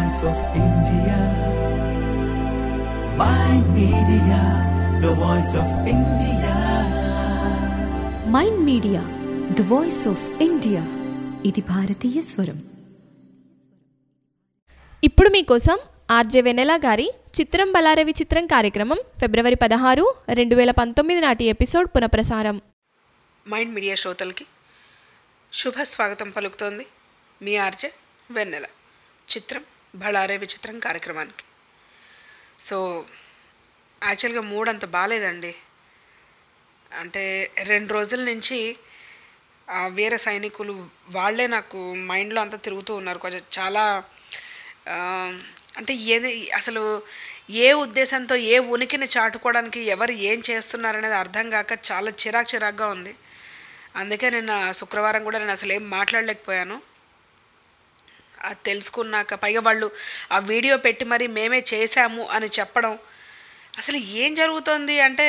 voice of India. Mind Media, the voice of India. Mind Media the voice of India. ఇది భారతీయ స్వరం. ఇప్పుడు మీకోసం ఆర్జే వెనెలా గారి చిత్రం బలారే విచిత్రం కార్యక్రమం ఫిబ్రవరి 16, 2019 నాటి ఎపిసోడ్ పునఃప్రసారం. మైండ్ మీడియా శ్రోతలకి శుభ స్వాగతం పలుకుతోంది మీ ఆర్జే వెన్నెల చిత్రం బళారే విచిత్రం కార్యక్రమానికి. సో యాక్చువల్గా మూడ్ అంత బాగాలేదండి. అంటే 2 రోజుల నుంచి వీర సైనికులు వాళ్ళే నాకు మైండ్లో అంతా తిరుగుతూ ఉన్నారు. కొంచెం చాలా అంటే అసలు ఏ ఉద్దేశంతో ఏ ఉనికిని చాటుకోవడానికి ఎవరు ఏం చేస్తున్నారనేది అర్థం కాక చాలా చిరాకుగా ఉంది. అందుకే నిన్న శుక్రవారం కూడా నేను అసలు ఏం మాట్లాడలేకపోయాను. అది తెలుసుకున్నాక పైగా వాళ్ళు ఆ వీడియో పెట్టి మరి మేమే చేశాము అని చెప్పడం, అసలు ఏం జరుగుతుంది అంటే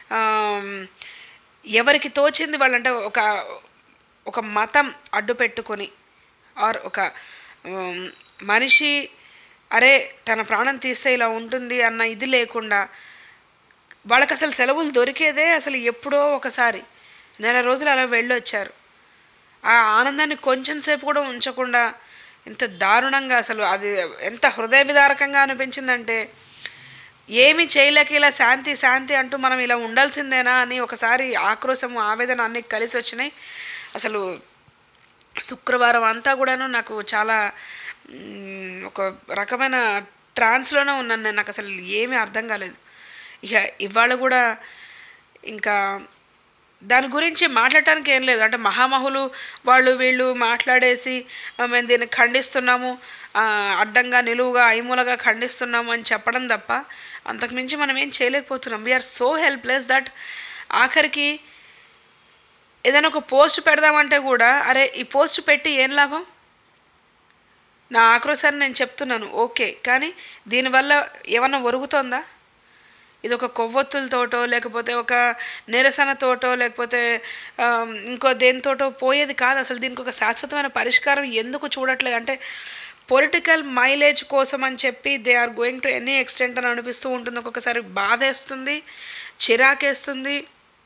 ఎవరికి తోచింది వాళ్ళంటే ఒక మతం అడ్డు పెట్టుకొని ఆర్ ఒక మనిషి అరే తన ప్రాణం తీస్తే ఇలా ఉంటుంది అన్న ఇది లేకుండా వాళ్ళకి అసలు సెలవులు దొరికేదే అసలు ఎప్పుడో ఒకసారి 1 రోజులు అలా వెళ్ళొచ్చారు. ఆ ఆనందాన్ని కొంచెం సేపు కూడా ఉంచకుండా ఇంత దారుణంగా అసలు అది ఎంత హృదయ విదారకంగా అనిపించిందంటే ఏమీ చేయలేక ఇలా శాంతి శాంతి అంటూ మనం ఇలా ఉండాల్సిందేనా అని ఒకసారి ఆక్రోశము ఆవేదన అన్నీ కలిసి వచ్చినాయి. అసలు శుక్రవారం అంతా కూడాను నాకు చాలా ఒక రకమైన ట్రాన్స్లోనే ఉన్నాను నేను. నాకు అసలు ఏమీ అర్థం కాలేదు. ఇక ఇవాళ కూడా ఇంకా దాని గురించి మాట్లాడటానికి ఏం లేదు. అంటే మహామహులు వాళ్ళు వీళ్ళు మాట్లాడేసి మేము దీన్ని ఖండిస్తున్నాము, అడ్డంగా నిలువుగా ఐమూలగా ఖండిస్తున్నాము అని చెప్పడం తప్ప అంతకుమించి మనం ఏం చేయలేకపోతున్నాం. వీఆర్ సో హెల్ప్లెస్ దట్ ఆఖరికి ఏదైనా ఒక పోస్ట్ పెడదామంటే కూడా అరే ఈ పోస్ట్ పెట్టి ఏం లాభం, నా ఆక్రోశాన్ని నేను చెప్తున్నాను ఓకే, కానీ దీనివల్ల ఏమన్నా ఒరుగుతుందా? ఇది ఒక కొవ్వొత్తులతోటో లేకపోతే ఒక నిరసనతోటో లేకపోతే ఇంకో దేనితోటో పోయేది కాదు. అసలు దీనికి ఒక శాశ్వతమైన పరిష్కారం ఎందుకు చూడట్లేదు అంటే పొలిటికల్ మైలేజ్ కోసం అని చెప్పి they are going to any extent అని అనిపిస్తూ ఉంటుంది. ఒక్కొక్కసారి బాధేస్తుంది, చిరాకేస్తుంది.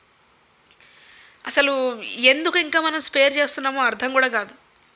అసలు ఎందుకు ఇంకా మనం స్పేర్ చేస్తున్నామో అర్థం కూడా కాదు.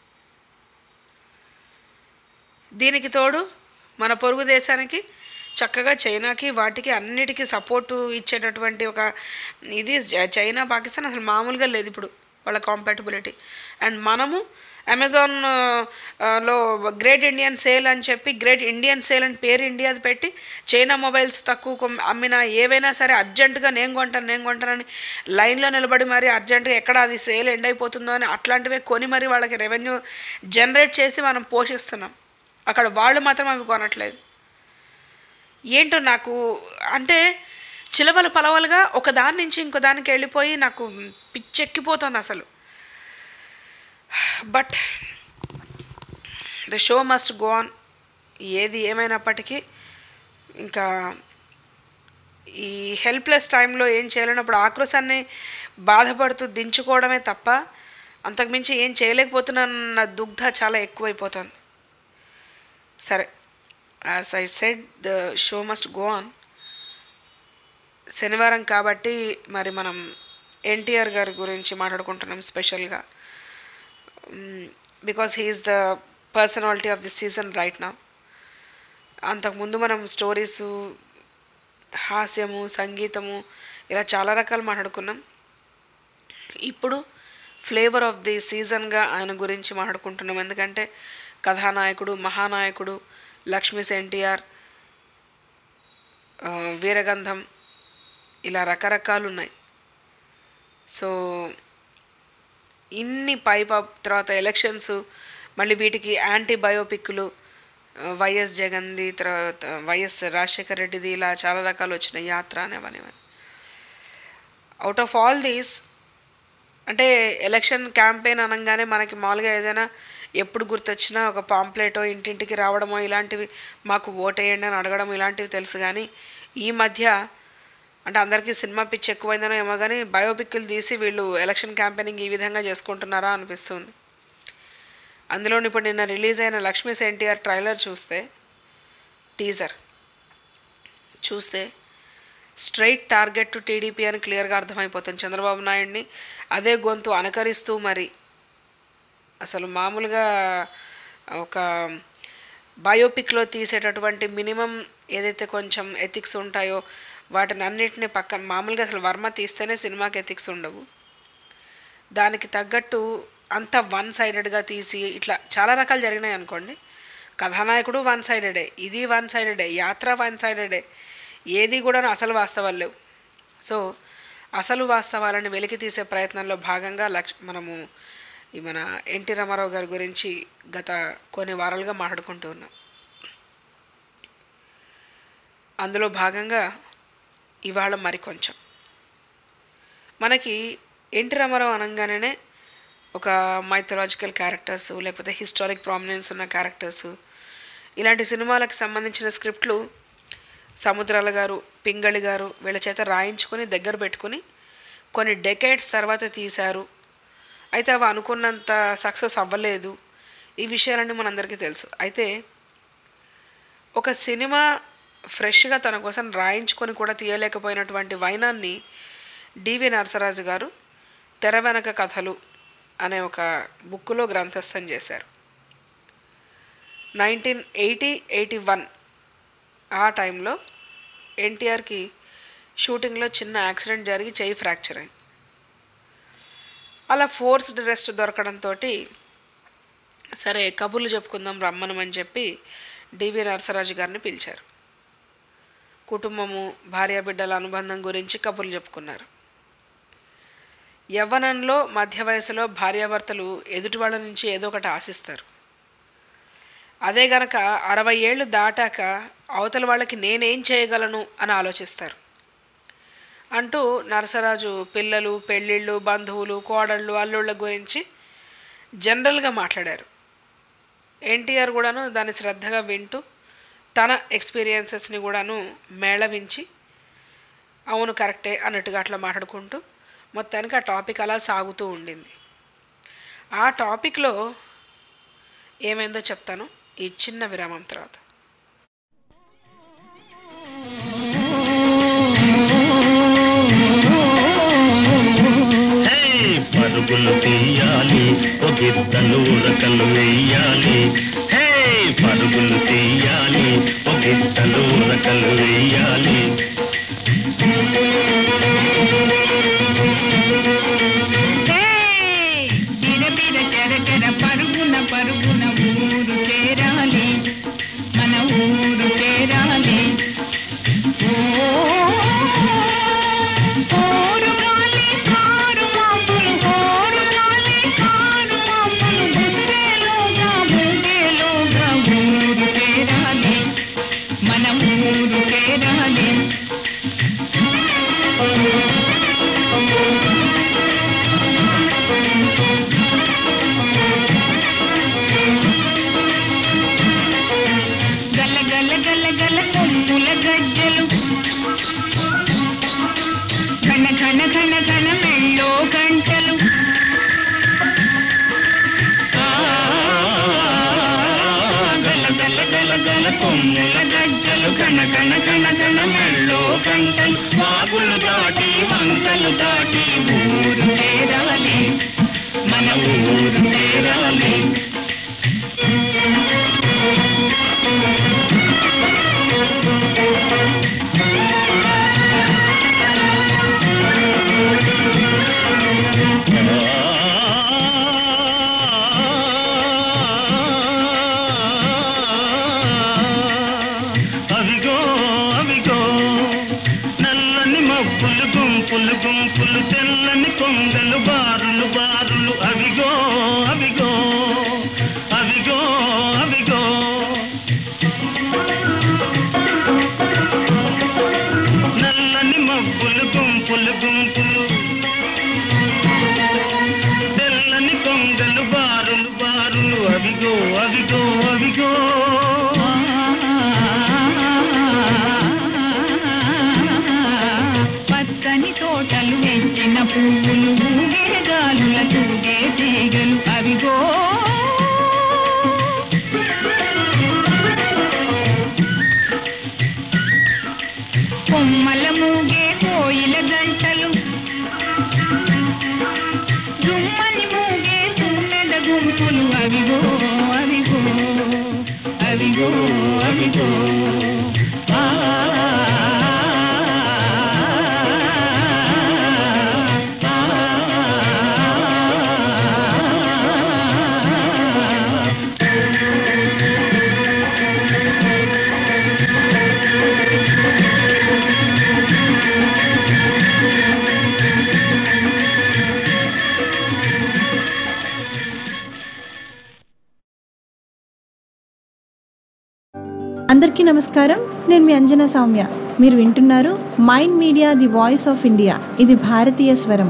దీనికి తోడు మన పొరుగు దేశానికి చక్కగా చైనాకి వాటికి అన్నిటికీ సపోర్టు ఇచ్చేటటువంటి ఒక ఇది చైనా పాకిస్తాన్ అసలు మామూలుగా లేదు ఇప్పుడు వాళ్ళ కాంపాటబిలిటీ. అండ్ మనము అమెజాన్లో గ్రేట్ ఇండియన్ సేల్ అని చెప్పి గ్రేట్ ఇండియన్ సేల్ అని పేరు ఇండియాది పెట్టి చైనా మొబైల్స్ తక్కువ అమ్మినా ఏవైనా సరే అర్జెంటుగా నేను కొంటానని లైన్లో నిలబడి మరి అర్జెంటుగా ఎక్కడ అది సేల్ ఎండ్ అయిపోతుందో అని అట్లాంటివే కొని మరి వాళ్ళకి రెవెన్యూ జనరేట్ చేసి మనం పోషిస్తున్నాం. అక్కడ వాళ్ళు మాత్రం అవి కొనట్లేదు. ఏంటో నాకు అంటే చిలవలు పలవలుగా ఒక దాని నుంచి ఇంకో దానికి వెళ్ళిపోయి నాకు పిచ్చెక్కిపోతుంది అసలు. But the show must go on. ఏది ఏమైనప్పటికీ ఇంకా ఈ హెల్ప్లెస్ టైంలో ఏం చేయలేనప్పుడు ఆక్రోశాన్ని బాధపడుతూ దించుకోవడమే తప్ప అంతకుమించి ఏం చేయలేకపోతున్న దుగ్ధ చాలా ఎక్కువైపోతుంది. సరే, as I said the show must go on. శనివారం కాబట్టి మరి మనం ఎన్టీఆర్ గారి గురించి మాట్లాడుకుంటున్నాం స్పెషల్గా. Because he is the personality of the season right now. అంతకుముందు మనం స్టోరీసు, హాస్యము, సంగీతము ఇలా చాలా రకాలు మాట్లాడుకున్నాం. ఇప్పుడు ఫ్లేవర్ ఆఫ్ ది సీజన్గా ఆయన గురించి మాట్లాడుకుంటున్నాం. ఎందుకంటే కథానాయకుడు, మహానాయకుడు, లక్ష్మీస్ ఎన్టీఆర్, వీరగంధం ఇలా రకరకాలు ఉన్నాయి. సో ఇన్ని తర్వాత ఎలక్షన్స్, మళ్ళీ వీటికి యాంటీ బయోపిక్లు, వైఎస్ జగన్ది, తర్వాత వైఎస్ రాజశేఖర రెడ్డిది, ఇలా చాలా రకాలు వచ్చినాయి. యాత్ర అనేవని అవుట్ ఆఫ్ ఆల్ దీస్ అంటే ఎలక్షన్ క్యాంపెయిన్ అనగానే మనకి మామూలుగా ఏదైనా ఎప్పుడు గుర్తొచ్చినా ఒక పాంప్లెటో ఇంటింటికి రావడమో ఇలాంటివి, మాకు ఓటేయండి అని అడగడం ఇలాంటివి తెలుసు. కానీ ఈ మధ్య అంటే అందరికీ సినిమా పిచ్చి ఎక్కువైందనో ఏమో కానీ బయోపిక్లు తీసి వీళ్ళు ఎలక్షన్ క్యాంపెయినింగ్ ఈ విధంగా చేసుకుంటున్నారా అనిపిస్తుంది. అందులో ఇప్పుడు నిన్న రిలీజ్ అయిన లక్ష్మీస్ ఎన్టీఆర్ ట్రైలర్ చూస్తే టీజర్ చూస్తే స్ట్రైట్ టార్గెట్ టు టీడీపీ అని క్లియర్గా అర్థమైపోతుంది. చంద్రబాబు నాయుడిని అదే గొంతు అనుకరిస్తూ మరి అసలు మామూలుగా ఒక బయోపిక్లో తీసేటటువంటి మినిమం ఏదైతే కొంచెం ఎథిక్స్ ఉంటాయో వాటిని అన్నిటినీ పక్కన, మామూలుగా అసలు వర్మ తీస్తేనే సినిమాకి ఎథిక్స్ ఉండవు, దానికి తగ్గట్టు అంత వన్ సైడెడ్గా తీసి ఇట్లా చాలా రకాలు జరిగినాయి అనుకోండి. కథానాయకుడు వన్ సైడెడే, ఇది వన్ సైడెడే, యాత్ర వన్ సైడెడే, ఏది కూడా అసలు వాస్తవాలు లేవు. సో అసలు వాస్తవాలను వెలికి తీసే ప్రయత్నంలో భాగంగా మనము మన ఎన్టీ రామారావు గారి గురించి గత కొన్ని వారాలుగా మాట్లాడుకుంటూ ఉన్నాం. అందులో భాగంగా ఇవాళ మరికొంచెం మనకి ఎన్టీ రామారావు అనగానే ఒక మైథలాజికల్ క్యారెక్టర్స్ లేకపోతే హిస్టారిక్ ప్రామినెన్స్ ఉన్న క్యారెక్టర్స్, ఇలాంటి సినిమాలకు సంబంధించిన స్క్రిప్ట్లు సముద్రాల గారు, పింగళి గారు వీళ్ళ చేత రాయించుకొని దగ్గర పెట్టుకుని కొన్ని డెకేడ్స్ తర్వాత తీశారు. అయితే అవి అనుకున్నంత సక్సెస్ అవ్వలేదు. ఈ విషయాలన్నీ మనందరికీ తెలుసు. అయితే ఒక సినిమా ఫ్రెష్గా తన కోసం రాయించుకొని కూడా తీయలేకపోయినటువంటి వైనాన్ని డివి నరసరాజు గారు తెర వెనక కథలు అనే ఒక బుక్కులో గ్రంథస్థం చేశారు. 1980-81 ఆ టైంలో ఎన్టీఆర్కి షూటింగ్లో చిన్న యాక్సిడెంట్ జరిగి చెయ్యి ఫ్రాక్చర్ అయింది. అలా ఫోర్స్డ్ రెస్ట్ దొరకడంతో సరే కబుర్లు చెప్పుకుందాం రమ్మనమని చెప్పి డివి నరసరాజు గారిని పిలిచారు. కుటుంబము, భార్యాబిడ్డల అనుబంధం గురించి కబుర్లు చెప్పుకున్నారు. యవ్వనంలో మధ్య వయసులో భార్యాభర్తలు ఎదుటి వాళ్ళ నుంచి ఏదో ఒకటి ఆశిస్తారు. అదే గనక 60 ఏళ్ళు దాటాక అవతల వాళ్ళకి నేనేం చేయగలను అని ఆలోచిస్తారు అంటూ నరసరాజు పిల్లలు, పెళ్ళిళ్ళు, బంధువులు, కోడళ్ళు, అల్లుళ్ళ గురించి జనరల్గా మాట్లాడారు. ఎన్టీఆర్ కూడాను దాన్ని శ్రద్ధగా వింటూ తన ఎక్స్పీరియన్సెస్ని కూడాను మేళవించి అవును కరెక్టే అన్నట్టుగా అట్లా మాట్లాడుకుంటూ మొత్తానికి ఆ టాపిక్ అలా సాగుతూ ఉండింది. ఆ టాపిక్లో ఏమైందో చెప్తాను ఈ చిన్న విరామం తర్వాత. పరుగులు తీయాలి, ఒగిద్దలు ఉరకలు వేయాలి. హే పరుగులు తీయాలి, ఒగిద్దలు ఉరకలు వేయాలి. పరుగున పరుగున ఊరు చేరాలి, మన ఊరు చేరాలి. వాగులు దాటి వంకలు దాటి ఊరు చేరాలి, మన ఊరు చేరాలి. గుంపులు గుంపులు తెల్లని కొంగలు, బారులు బారులు అవిగో అవిగో అవిగో అవిగో. నల్లని మబ్బులు గుంపులు గుంపులు తెల్లని కొంగలు, బారులు బారులు అవిగో అవిగో అవిగో. తోటలు వెంచిన పువ్వులు, ఊగే గాలుల తూగే తీగలు, అవిగో ఆ అందరికీ నమస్కారం. నేను మీ అంజనా సౌమ్య. మీరు వింటున్నారు Mind Media the voice of India. ఇది భారతీయ స్వరం.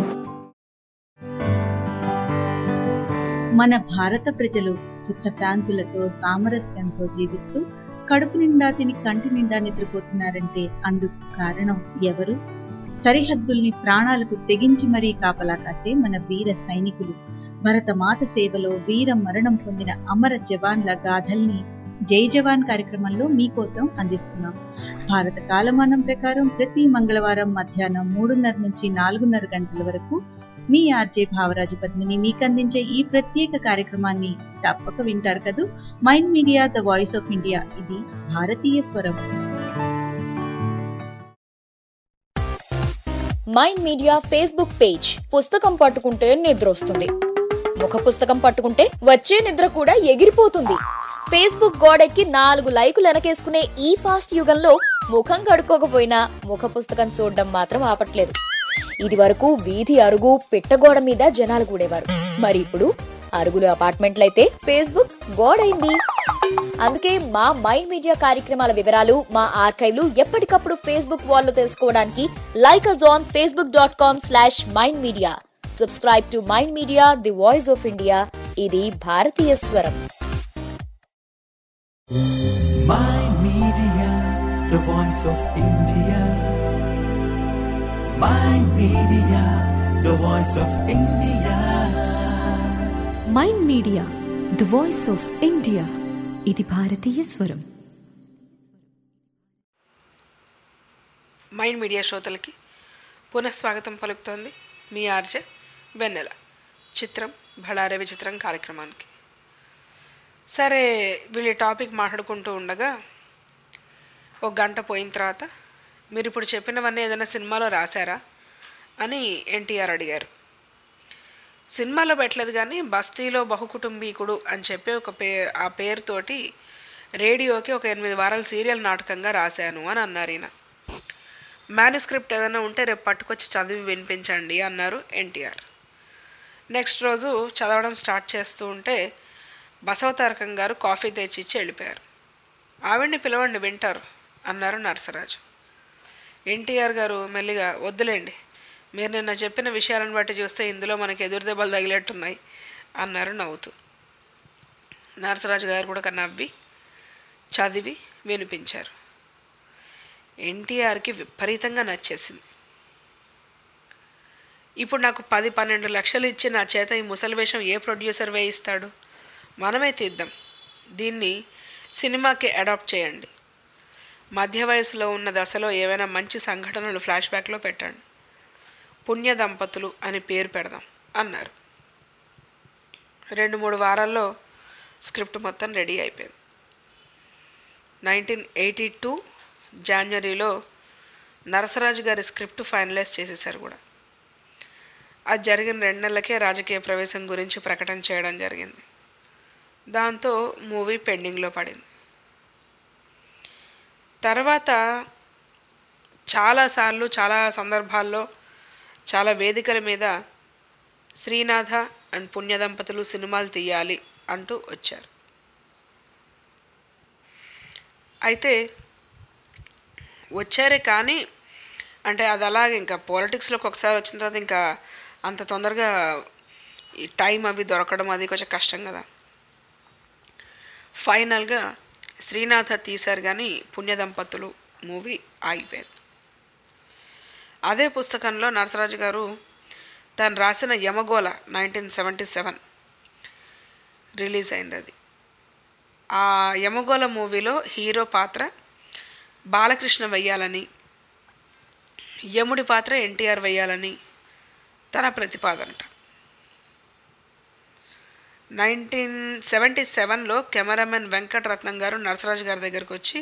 మన భారత ప్రజలు సుఖశాంతులతో సామరస్యంతో జీవిస్తూ కడుపు నిండా తిని కంటి నిండా నిద్రపోతున్నారంటే అందుకు కారణం ఎవరు? సరిహద్దుల్ని ప్రాణాలకు తెగించి మరీ కాపలా కాసే మన వీర సైనికులు. భరతమాత సేవలో వీర మరణం పొందిన అమర జవాన్ల గాథల్ని జై జవాన్ కార్యక్రమంలో మీకోసం అందిస్తున్నాం. భారత కాలమానం ప్రకారం ప్రతి మంగళవారం మధ్యాహ్నం 3:30 నుంచి 4:30 గంటల వరకు మీ ఆర్జే భావరాజు పద్మిని మీకు అందించే ఈ ప్రత్యేక కార్యక్రమాన్ని తప్పక వింటారు కదూ. Mind Media the voice of India, ఇది భారతీయ స్వరం. Mind Media Facebook page. పుస్తకం పట్టుకుంటే నిద్ర వస్తుంది, ముఖ పుస్తకం పట్టుకుంటే వచ్చే నిద్ర కూడా ఎగిరిపోతుంది. ఫేస్బుక్ గోడెక్కి 4 లైకులు వెనకేసుకునే ఈ ఫాస్ట్ యుగంలో ముఖం కడుక్కోకపోయినా ముఖ పుస్తకం చూడడం మాత్రం ఆపట్లేదు. ఇది వరకు వీధి అరుగు పిట్టగోడ మీద జనాలు కూడేవారు. మరి ఇప్పుడు అరుగులు అపార్ట్మెంట్లయితే ఫేస్బుక్ గోడైంది. అందుకే మా మైండ్ మీడియా కార్యక్రమాల వివరాలు, మా ఆర్కైవ్లు ఎప్పటికప్పుడు ఫేస్బుక్ వాల్లో తెలుసుకోవడానికి like us on facebook.com/mindmedia. Subscribe to Mind Media, the voice of India. ఇది భారతీయ స్వరం. Mind Media, the voice of India. Mind Media, the voice of India. Mind Media the voice of India. ఇది భారతీయ స్వరం. Mind media శ్రోతలకి పునఃస్వాగతం పలుకుతోంది మీ RJ వెన్నెల. చిత్రం బళారే విచిత్రం కార్యక్రమానికి. సరే, వీళ్ళ టాపిక్ మాట్లాడుకుంటూ ఉండగా ఒక గంట పోయిన తర్వాత, మీరు ఇప్పుడు చెప్పినవన్నీ ఏదైనా సినిమాలో రాశారా అని ఎన్టీఆర్ అడిగారు. సినిమాలో పెట్టలేదు కానీ బస్తీలో బహుకుటుంబీకుడు అని చెప్పి ఆ పేరుతోటి రేడియోకి ఒక 8 వారాల సీరియల్ నాటకంగా రాశాను అని అన్నారు ఈయన. మ్యానుస్క్రిప్ట్ ఏదైనా ఉంటే రేపు పట్టుకొచ్చి చదివి వినిపించండి అన్నారు ఎన్టీఆర్. నెక్స్ట్ రోజు చదవడం స్టార్ట్ చేస్తూ ఉంటే బసవతారకం గారు కాఫీ తెచ్చిచ్చి వెళ్ళిపోయారు. ఆవిడ్ని పిలవండి వింటారు అన్నారు నరసరాజు. ఎన్టీఆర్ గారు మెల్లిగా, వద్దులేండి, మీరు నిన్న చెప్పిన విషయాలను బట్టి చూస్తే ఇందులో మనకి ఎదురు దెబ్బలు తగిలేట్టున్నాయి అన్నారు నవ్వుతూ. నరసరాజు గారు కూడా నవ్వి చదివి వినిపించారు. ఎన్టీఆర్కి విపరీతంగా నచ్చేసింది. ఇప్పుడు నాకు 10-12 లక్షలు ఇచ్చి నా చేత ఈ ముసలి వేషం ఏ ప్రొడ్యూసర్ వేయిస్తాడు? మనమే తీద్దాం, దీన్ని సినిమాకి అడాప్ట్ చేయండి, మధ్య వయసులో ఉన్న దశలో ఏవైనా మంచి సంఘటనలు ఫ్లాష్ బ్యాక్లో పెట్టండి, పుణ్య దంపతులు అని పేరు పెడదాం అన్నారు. 2-3 వారాల్లో స్క్రిప్ట్ మొత్తం రెడీ అయిపోయింది. 1982 జనవరిలో నరసరాజు గారి స్క్రిప్ట్ ఫైనలైజ్ చేసేసారు కూడా. అది జరిగిన 2 నెలలకే రాజకీయ ప్రవేశం గురించి ప్రకటన చేయడం జరిగింది. దాంతో మూవీ పెండింగ్లో పడింది. తర్వాత చాలాసార్లు చాలా సందర్భాల్లో చాలా వేదికల మీద శ్రీనాథ అండ్ పుణ్య దంపతులు సినిమాలు తీయాలి అంటూ వచ్చారు. అయితే వచ్చారే కానీ అంటే అది అలాగే ఇంకా పాలిటిక్స్లోకి ఒకసారి వచ్చిన తర్వాత ఇంకా అంత తొందరగా ఈ టైం అవి దొరకడం అది కొంచెం కష్టం కదా. ఫైనల్గా శ్రీనాథ తీశారు కానీ పుణ్య దంపతులు మూవీ ఆగిపోయింది. అదే పుస్తకంలో నరసరాజు గారు తను రాసిన యమగోళ 1977 రిలీజ్ అయింది. అది ఆ యమగోళ మూవీలో హీరో పాత్ర బాలకృష్ణ వెయ్యాలని, యముడి పాత్ర ఎన్టీఆర్ వెయ్యాలని తన ప్రతిపాదనట. 1977లో కెమెరామెన్ వెంకటరత్నం గారు నరసరాజు గారి దగ్గరికి వచ్చి,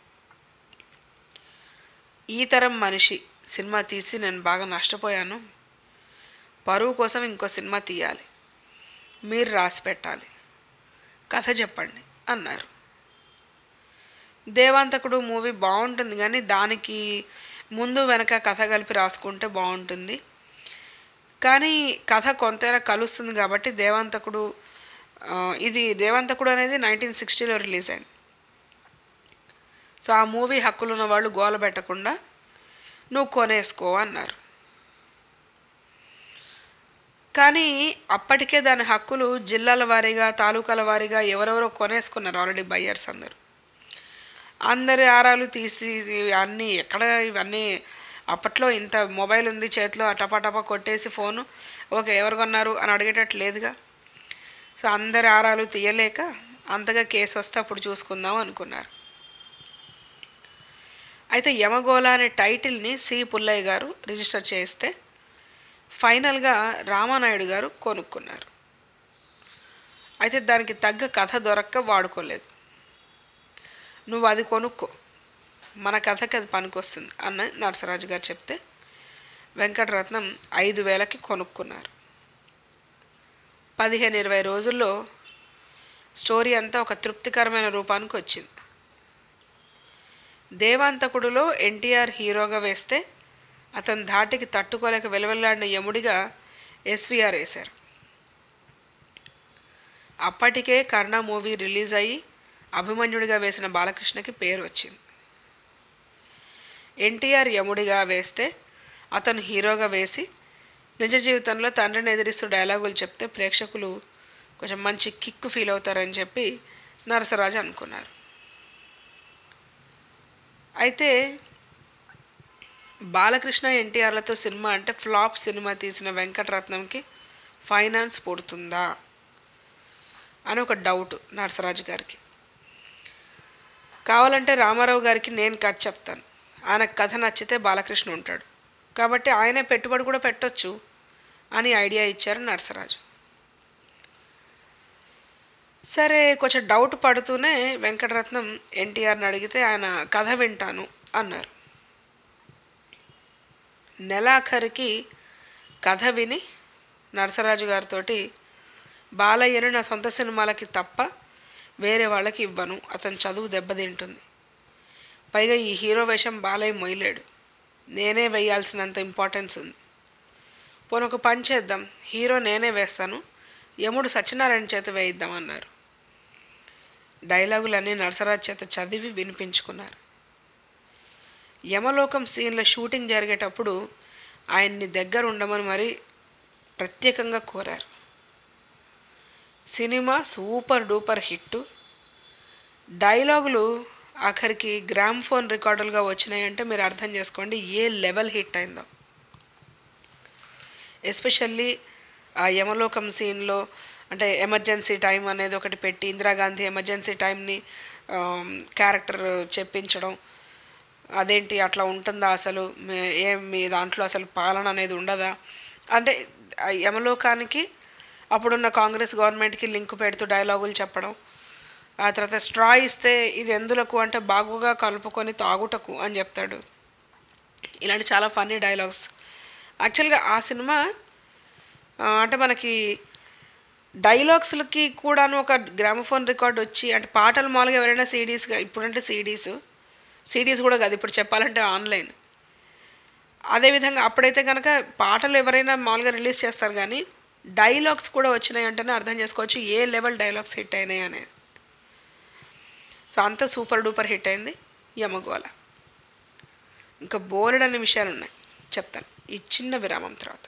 ఈ తరం మనిషి సినిమా తీసి నేను బాగా నష్టపోయాను, పరువు కోసం ఇంకో సినిమా తీయాలి, మీరు రాసి పెట్టాలి, కథ చెప్పండి అన్నారు. దేవాంతకుడు మూవీ బాగుంటుంది కానీ దానికి ముందు వెనక కథ కలిపి రాసుకుంటే బాగుంటుంది, కానీ కథ కొంతైనా కలుస్తుంది కాబట్టి దేవాంతకుడు అనేది 1960లో రిలీజ్ అయింది. సో ఆ మూవీ హక్కులు ఉన్న వాళ్ళు గోల పెట్టకుండా నువ్వు కొనేసుకో అన్నారు. కానీ అప్పటికే దాని హక్కులు జిల్లాల వారీగా తాలూకాల వారీగా ఎవరెవరో కొనేసుకున్నారు ఆల్రెడీ బయ్యర్స్ అందరు. అందరి ఆరాలు తీసి అన్నీ ఎక్కడ ఇవన్నీ అప్పట్లో ఇంత మొబైల్ ఉంది చేతిలో టపా కొట్టేసి ఫోను ఓకే ఎవరు కొన్నారు అని అడిగేటట్టు లేదుగా. సో అందరి ఆరాలు తీయలేక అంతగా కేసు వస్తే అప్పుడు చూసుకుందాం అనుకున్నారు. అయితే యమగోళ అనే టైటిల్ని సి పుల్లయ్య గారు రిజిస్టర్ చేస్తే ఫైనల్గా రామానాయుడు గారు కొనుక్కున్నారు. అయితే దానికి తగ్గ కథ దొరక్క వాడుకోలేదు. నువ్వు అది కొనుక్కో, మన కథకి అది పనికొస్తుంది అన్న నరసరాజు గారు చెప్తే వెంకటరత్నం 5,000కి కొనుక్కున్నారు. 15-20 రోజుల్లో స్టోరీ అంతా ఒక తృప్తికరమైన రూపానికి వచ్చింది. దేవాంతకుడులో ఎన్టీఆర్ హీరోగా వేస్తే అతని ధాటికి తట్టుకోలేక వెలవెల్లాడిన యముడిగా ఎస్వీఆర్ వేశారు. అప్పటికే కర్ణ మూవీ రిలీజ్ అయ్యి అభిమన్యుడిగా వేసిన బాలకృష్ణకి పేరు వచ్చింది. ఎన్టీఆర్ యముడిగా వేస్తే అతను హీరోగా వేసి నిజ జీవితంలో తండ్రిని ఎదిరిస్తూ డైలాగులు చెప్తే ప్రేక్షకులు కొంచెం మంచి కిక్కు ఫీల్ అవుతారని చెప్పి నరసరాజు అనుకున్నారు. అయితే బాలకృష్ణ ఎన్టీఆర్లతో సినిమా అంటే ఫ్లాప్ సినిమా తీసిన వెంకటరత్నంకి ఫైనాన్స్ పుడుతుందా అని ఒక డౌట్ నరసరాజు గారికి. కావాలంటే రామారావు గారికి నేను కథ చెప్తాను, ఆయన కథ నచ్చితే బాలకృష్ణ ఉంటాడు కాబట్టి ఆయనే పెట్టుబడి కూడా పెట్టొచ్చు అని ఐడియా ఇచ్చారు నరసరాజు. సరే కొంచెం డౌట్ పడుతూనే వెంకటరత్నం ఎన్టీఆర్ని అడిగితే ఆయన కథ వింటాను అన్నారు. నెలాఖరికి కథ విని నరసరాజు గారితో బాలయ్యను నా సొంత సినిమాలకి తప్ప వేరే వాళ్ళకి ఇవ్వను, అతని చదువు దెబ్బతింటుంది, పైగా ఈ హీరో వేషం బాలయ్య మొయ్యలేడు, నేనే వేయాల్సినంత ఇంపార్టెన్స్ ఉంది, పోనీ ఒక పని చేద్దాం, హీరో నేనే వేస్తాను, యముడు సత్యనారాయణ చేత వేయిద్దామన్నారు. డైలాగులన్నీ నరసరాజు చేత చదివి వినిపించుకున్నారు. యమలోకం సీన్ల షూటింగ్ జరిగేటప్పుడు ఆయన్ని దగ్గర ఉండమని మరీ ప్రత్యేకంగా కోరారు. సినిమా సూపర్ డూపర్ హిట్, డైలాగులు ఆఖరికి గ్రామ్ఫోన్ రికార్డులుగా వచ్చినాయంటే మీరు అర్థం చేసుకోండి ఏ లెవెల్ హిట్ అయిందో. ఎస్పెషల్లీ ఆ యమలోకం సీన్లో అంటే ఎమర్జెన్సీ టైం అనేది ఒకటి పెట్టి ఇందిరాగాంధీ ఎమర్జెన్సీ టైంని క్యారెక్టర్ చెప్పించడం, అదేంటి అట్లా ఉంటుందా అసలు, మీ దాంట్లో అసలు పాలన అనేది ఉండదా అంటే యమలోకానికి అప్పుడున్న కాంగ్రెస్ గవర్నమెంట్కి లింక్ పెడుతూ డైలాగులు చెప్పడం. ఆ తర్వాత స్ట్రా ఇస్తే ఇది ఎందులకు అంటే బాగుగా కలుపుకొని తాగుటకు అని చెప్తాడు. ఇలాంటి చాలా ఫన్నీ డైలాగ్స్. యాక్చువల్గా ఆ సినిమా అంటే మనకి డైలాగ్స్లకి కూడాను ఒక గ్రామఫోన్ రికార్డ్ వచ్చి అంటే పాటలు మామూలుగా ఎవరైనా సీడీస్గా ఇప్పుడంటే సీడీస్ కూడా కాదు ఇప్పుడు చెప్పాలంటే ఆన్లైన్. అదేవిధంగా అప్పుడైతే కనుక పాటలు ఎవరైనా మామూలుగా రిలీజ్ చేస్తారు కానీ డైలాగ్స్ కూడా వచ్చినాయి అంటేనే అర్థం చేసుకోవచ్చు ఏ లెవెల్ డైలాగ్స్ హిట్ అయినాయి అనేది. సో అంత సూపర్ డూపర్ హిట్ అయింది యమగోళ. ఇంకా బోలెడన్ని విషయాలు ఉన్నాయి చెప్తాను ఈ చిన్న విరామం తర్వాత.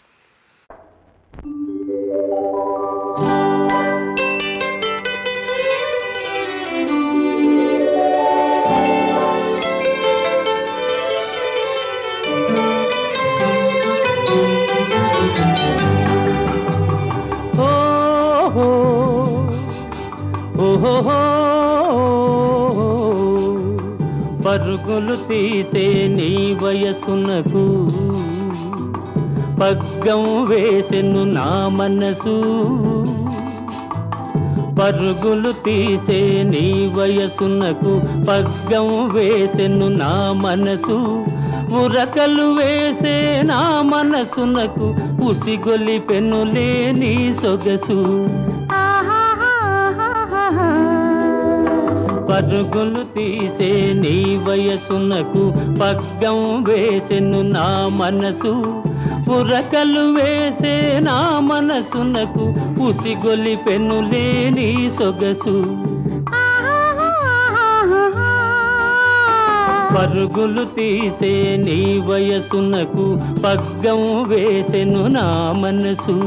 పరుగులు తీసే నీ వయసునకు పగ్గం వేసెను నా మనసు, పరుగులు తీసే నీ వయసునకు పగ్గం వేసెను నా మనసు, ఉరకలు వేసే నా మనసునకు ఉసిగొలిపెనులే నీ సొగసు. పరుగులు తీసే నీ వయసునకు పగ్గం వేసెను నా మనసు, ఉరకలు వేసే నా మనసునకు ఉసిగొలిపెనులే నీ సొగసు. పరుగులు తీసే నీ వయసునకు పగ్గం వేసెను నా మనసు.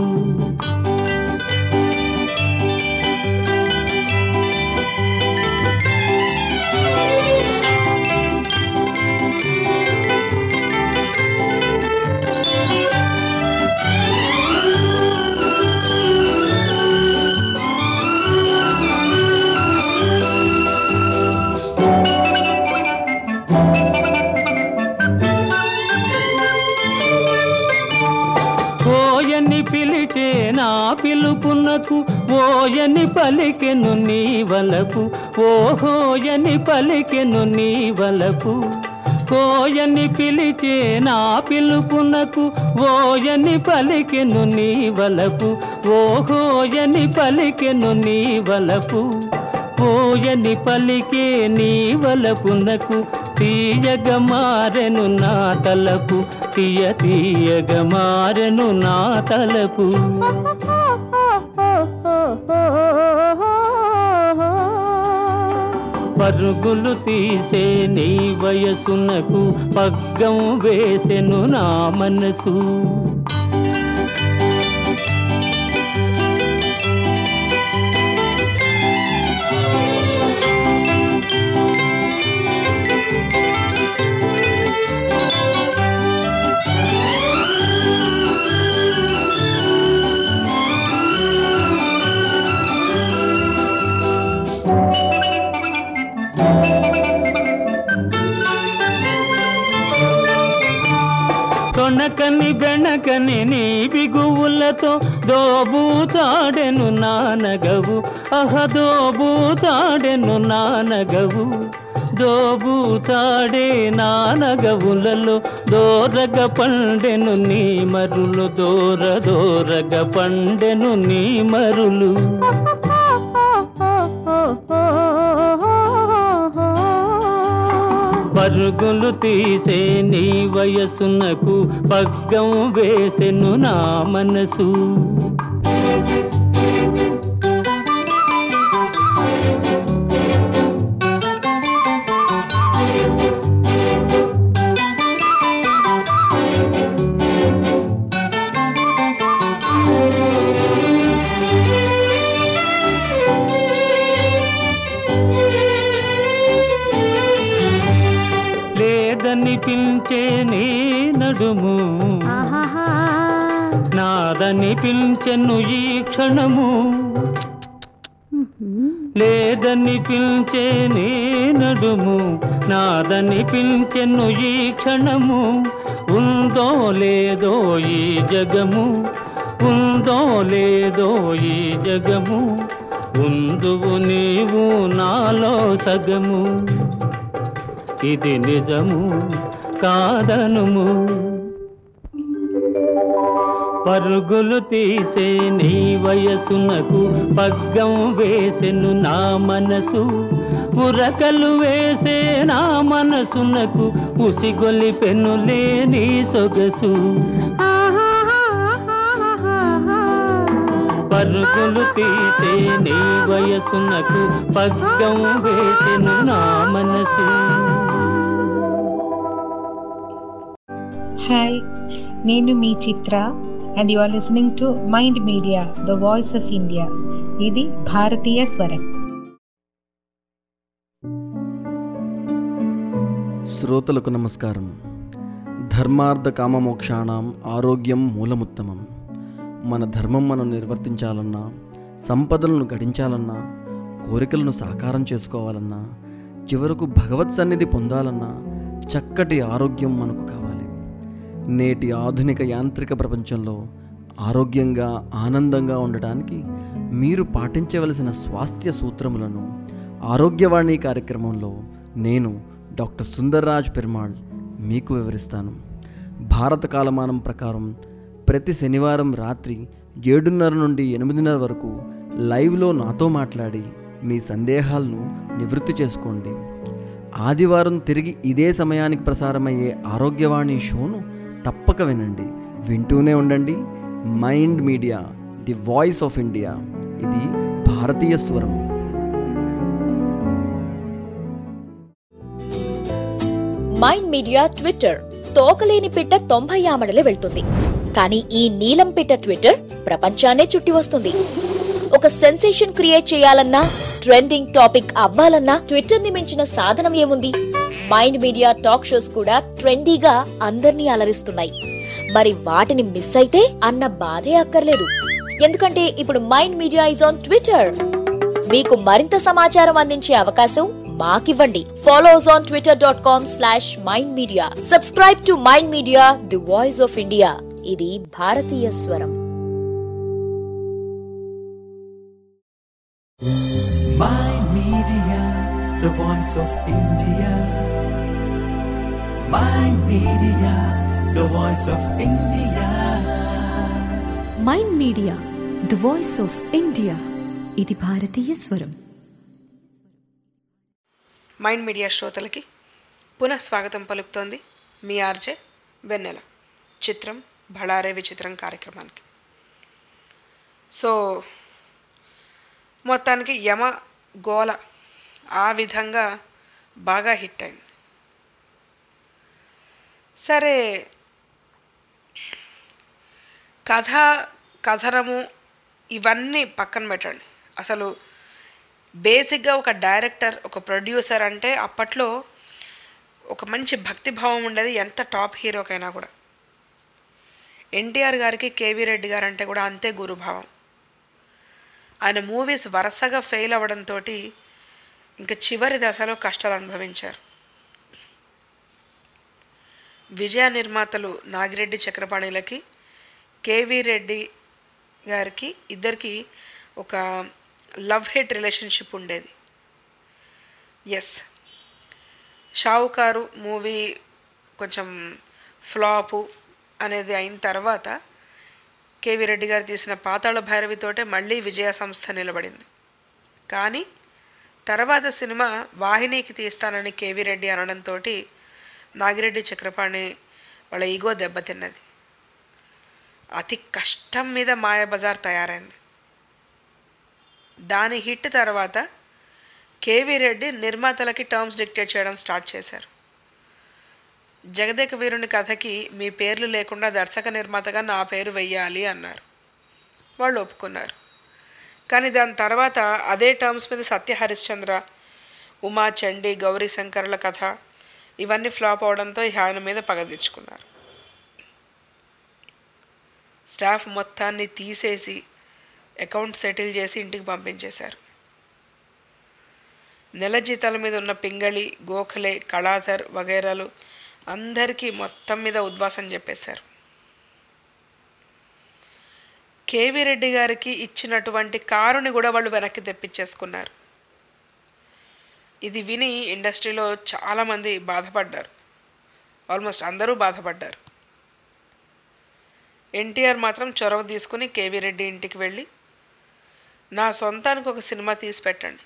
ఓయని పిలిచే నా పిలుపునకు ఓయని పలికెను నీ వలపు, ఓహోయని పలికెను నీ వలపు. ఓయని పిలిచే నా పిలుపునకు ఓయని పలికెను నీ వలపు, ఓహోయని పలికెను నీ వలపు. ఓయని పలికే నీ వలపునకు తీయగ మారెను నా తలపు, తీయ తీయగ మారెను నా తలపు. పరుగులు తీసే నీ వయసునకు పగ్గం వేసెను నా మనసు. తొణకని బెణకని నీ బిగువులతో దోబూతాడెను నా నగవు, అహ దోబూతాడెను నా నగవు. దోబూతాడే నా నగవులలో దోరగ పండెను నీ మరులు, దోర దోరగ పండెను నీ మరులు. పరుగులు తీసే నీ వయసునకు పగ్గం వేసెను నా మనసు. లేదనిపించే నీ నడుము నాదనిపించెను ఈ క్షణము, లేదనిపించే నీ నడుము నాదనిపించెను ఈ క్షణము. ఉందో లేదో ఈ జగము, ఉందో లేదో ఈ జగము, ఉందువు నీవు నాలో సగము. ఇది నిజము కాదనుము. పరుగులు తీసే నీ వయసునకు పగ్గం వేసెను నా మనసు, ఉరకలు వేసే నా మనసునకు ఉసిగొలిపెనులే నీ సొగసు. పరుగులు తీసే నీ వయసునకు పగ్గం వేసెను నా మనసు. హాయ్, నేను మీ Chitra and you are listening to Mind Media the voice of India. ఇది భారతీయ స్వరం. శ్రోతలకు నమస్కారం. ధర్మార్థ కామమోక్షాణం ఆరోగ్యం మూలముత్తమం. మన ధర్మం మనం నిర్వర్తించాలన్నా, సంపదలను గడించాలన్నా, కోరికలను సాకారం చేసుకోవాలన్నా, చివరకు భగవత్ సన్నిధి పొందాలన్నా చక్కటి ఆరోగ్యం మనకు కావాలి. నేటి ఆధునిక యాంత్రిక ప్రపంచంలో ఆరోగ్యంగా ఆనందంగా ఉండటానికి మీరు పాటించవలసిన స్వాస్థ్య సూత్రములను ఆరోగ్యవాణి కార్యక్రమంలో నేను డాక్టర్ సుందర్రాజ్ పెరుమాళ్ మీకు వివరిస్తాను. భారత కాలమానం ప్రకారం ప్రతి శనివారం రాత్రి 7:30 నుండి 8:30 వరకు లైవ్లో నాతో మాట్లాడి మీ సందేహాలను నివృత్తి చేసుకోండి. ఆదివారం తిరిగి ఇదే సమయానికి ప్రసారమయ్యే ఆరోగ్యవాణి షోను తప్పక వినండి. వింటూనే ఉండండి. Mind Media, the voice of India. ఇది భారతీయ స్వరం. Mind media Twitter. తోకలేని పిట్ట 90 ఆమడలే వెళ్తుంది, కానీ ఈ నీలం పిట్ట ట్విట్టర్ ప్రపంచాన్నే చుట్టి వస్తుంది. ఒక సెన్సేషన్ క్రియేట్ చేయాలన్నా, ట్రెండింగ్ టాపిక్ అవ్వాలన్నా ట్విట్టర్ ని మించిన సాధనం ఏముంది? మైండ్ మీడియా టాక్ షోస్ కూడా ట్రెండీగా అందర్నీ అలరిస్తున్నాయి. మరి వాటిని మిస్ అయితే అన్న బాధే అక్కర్లేదు. ఎందుకంటే ఇప్పుడు Mind Media is on Twitter. మీకు మరింత సమాచారం అందించే అవకాశం మాకివ్వండి. Follow us on twitter.com/mindmedia. Subscribe to Mind Media, the voice of India. ఇది భారతీయ స్వరం. Mind Media, the voice of India. Mind Media, the voice of India. Mind Media, the voice of India. ఇది భారతీయ స్వరం. మైండ్ మీడియా శ్రోతలకి పునః స్వాగతం పలుకుతోంది మీ ఆర్జే వెన్నెల. చిత్రం బళారే విచిత్రం కార్యక్రమానికి. సో మొత్తానికి యమ గోల ఆ విధంగా బాగా హిట్ అయింది. సరే, కథనము ఇవన్నీ పక్కన పెట్టండి. అసలు బేసిక్గా ఒక డైరెక్టర్, ఒక ప్రొడ్యూసర్ అంటే అప్పట్లో ఒక మంచి భక్తిభావం ఉండేది, ఎంత టాప్ హీరోకైనా కూడా. ఎన్టీఆర్ గారికి కేవీ రెడ్డి గారు అంటే కూడా అంతే గురుభావం. ఆయన మూవీస్ వరుసగా ఫెయిల్ అవ్వడంతో ఇంకా చివరి దశలో కష్టాలు అనుభవించారు. విజయ నిర్మాతలు నాగిరెడ్డి చక్రపాణిలకి, కేవీ రెడ్డి గారికి ఇద్దరికి ఒక లవ్ హేట్ రిలేషన్షిప్ ఉండేది. ఎస్, షావుకారు మూవీ కొంచెం ఫ్లాపు అనేది అయిన తర్వాత కేవీ రెడ్డి గారు తీసిన పాతాళ భైరవితోటే మళ్ళీ విజయ సంస్థ నిలబడింది. కానీ తర్వాత సినిమా వాహినికి తీస్తానని కేవీ రెడ్డి అనడంతో నాగిరెడ్డి చక్రపాణి వాళ్ళ ఈగో దెబ్బతిన్నది. అతి కష్టం మీద మాయాబజార్ తయారైంది. దాని హిట్ తర్వాత కేవీ రెడ్డి నిర్మాతలకి టర్మ్స్ డిక్టేట్ చేయడం స్టార్ట్ చేశారు. జగదేక వీరుని కథకి మీ పేర్లు లేకుండా దర్శక నిర్మాతగా నా పేరు వెయ్యాలి అన్నారు. వాళ్ళు ఒప్పుకున్నారు. కానీ దాని తర్వాత అదే టర్మ్స్ మీద సత్య హరిశ్చంద్ర, ఉమా చండి, గౌరీ శంకర్ల కథ ఇవన్నీ ఫ్లాప్ అవడంతో ఆయన మీద పగ తెచ్చుకున్నారు. స్టాఫ్ మొత్తాన్ని తీసేసి అకౌంట్ సెటిల్ చేసి ఇంటికి పంపించేశారు. నెల జీతాల మీద ఉన్న పింగళి, గోఖలే, కళాధర్ వగైరాలు అందరికీ మొత్తం మీద ఉద్వాసం చెప్పేశారు. కేవీ రెడ్డి గారికి ఇచ్చినటువంటి కారుని కూడా వాళ్ళు వెనక్కి తెప్పించేసుకున్నారు. ఇది విని ఇండస్ట్రీలో చాలామంది బాధపడ్డారు. ఆల్మోస్ట్ అందరూ బాధపడ్డారు. ఎన్టీఆర్ మాత్రం చొరవ తీసుకుని కేవీ రెడ్డి ఇంటికి వెళ్ళి, నా సొంతానికి ఒక సినిమా తీసి పెట్టండి,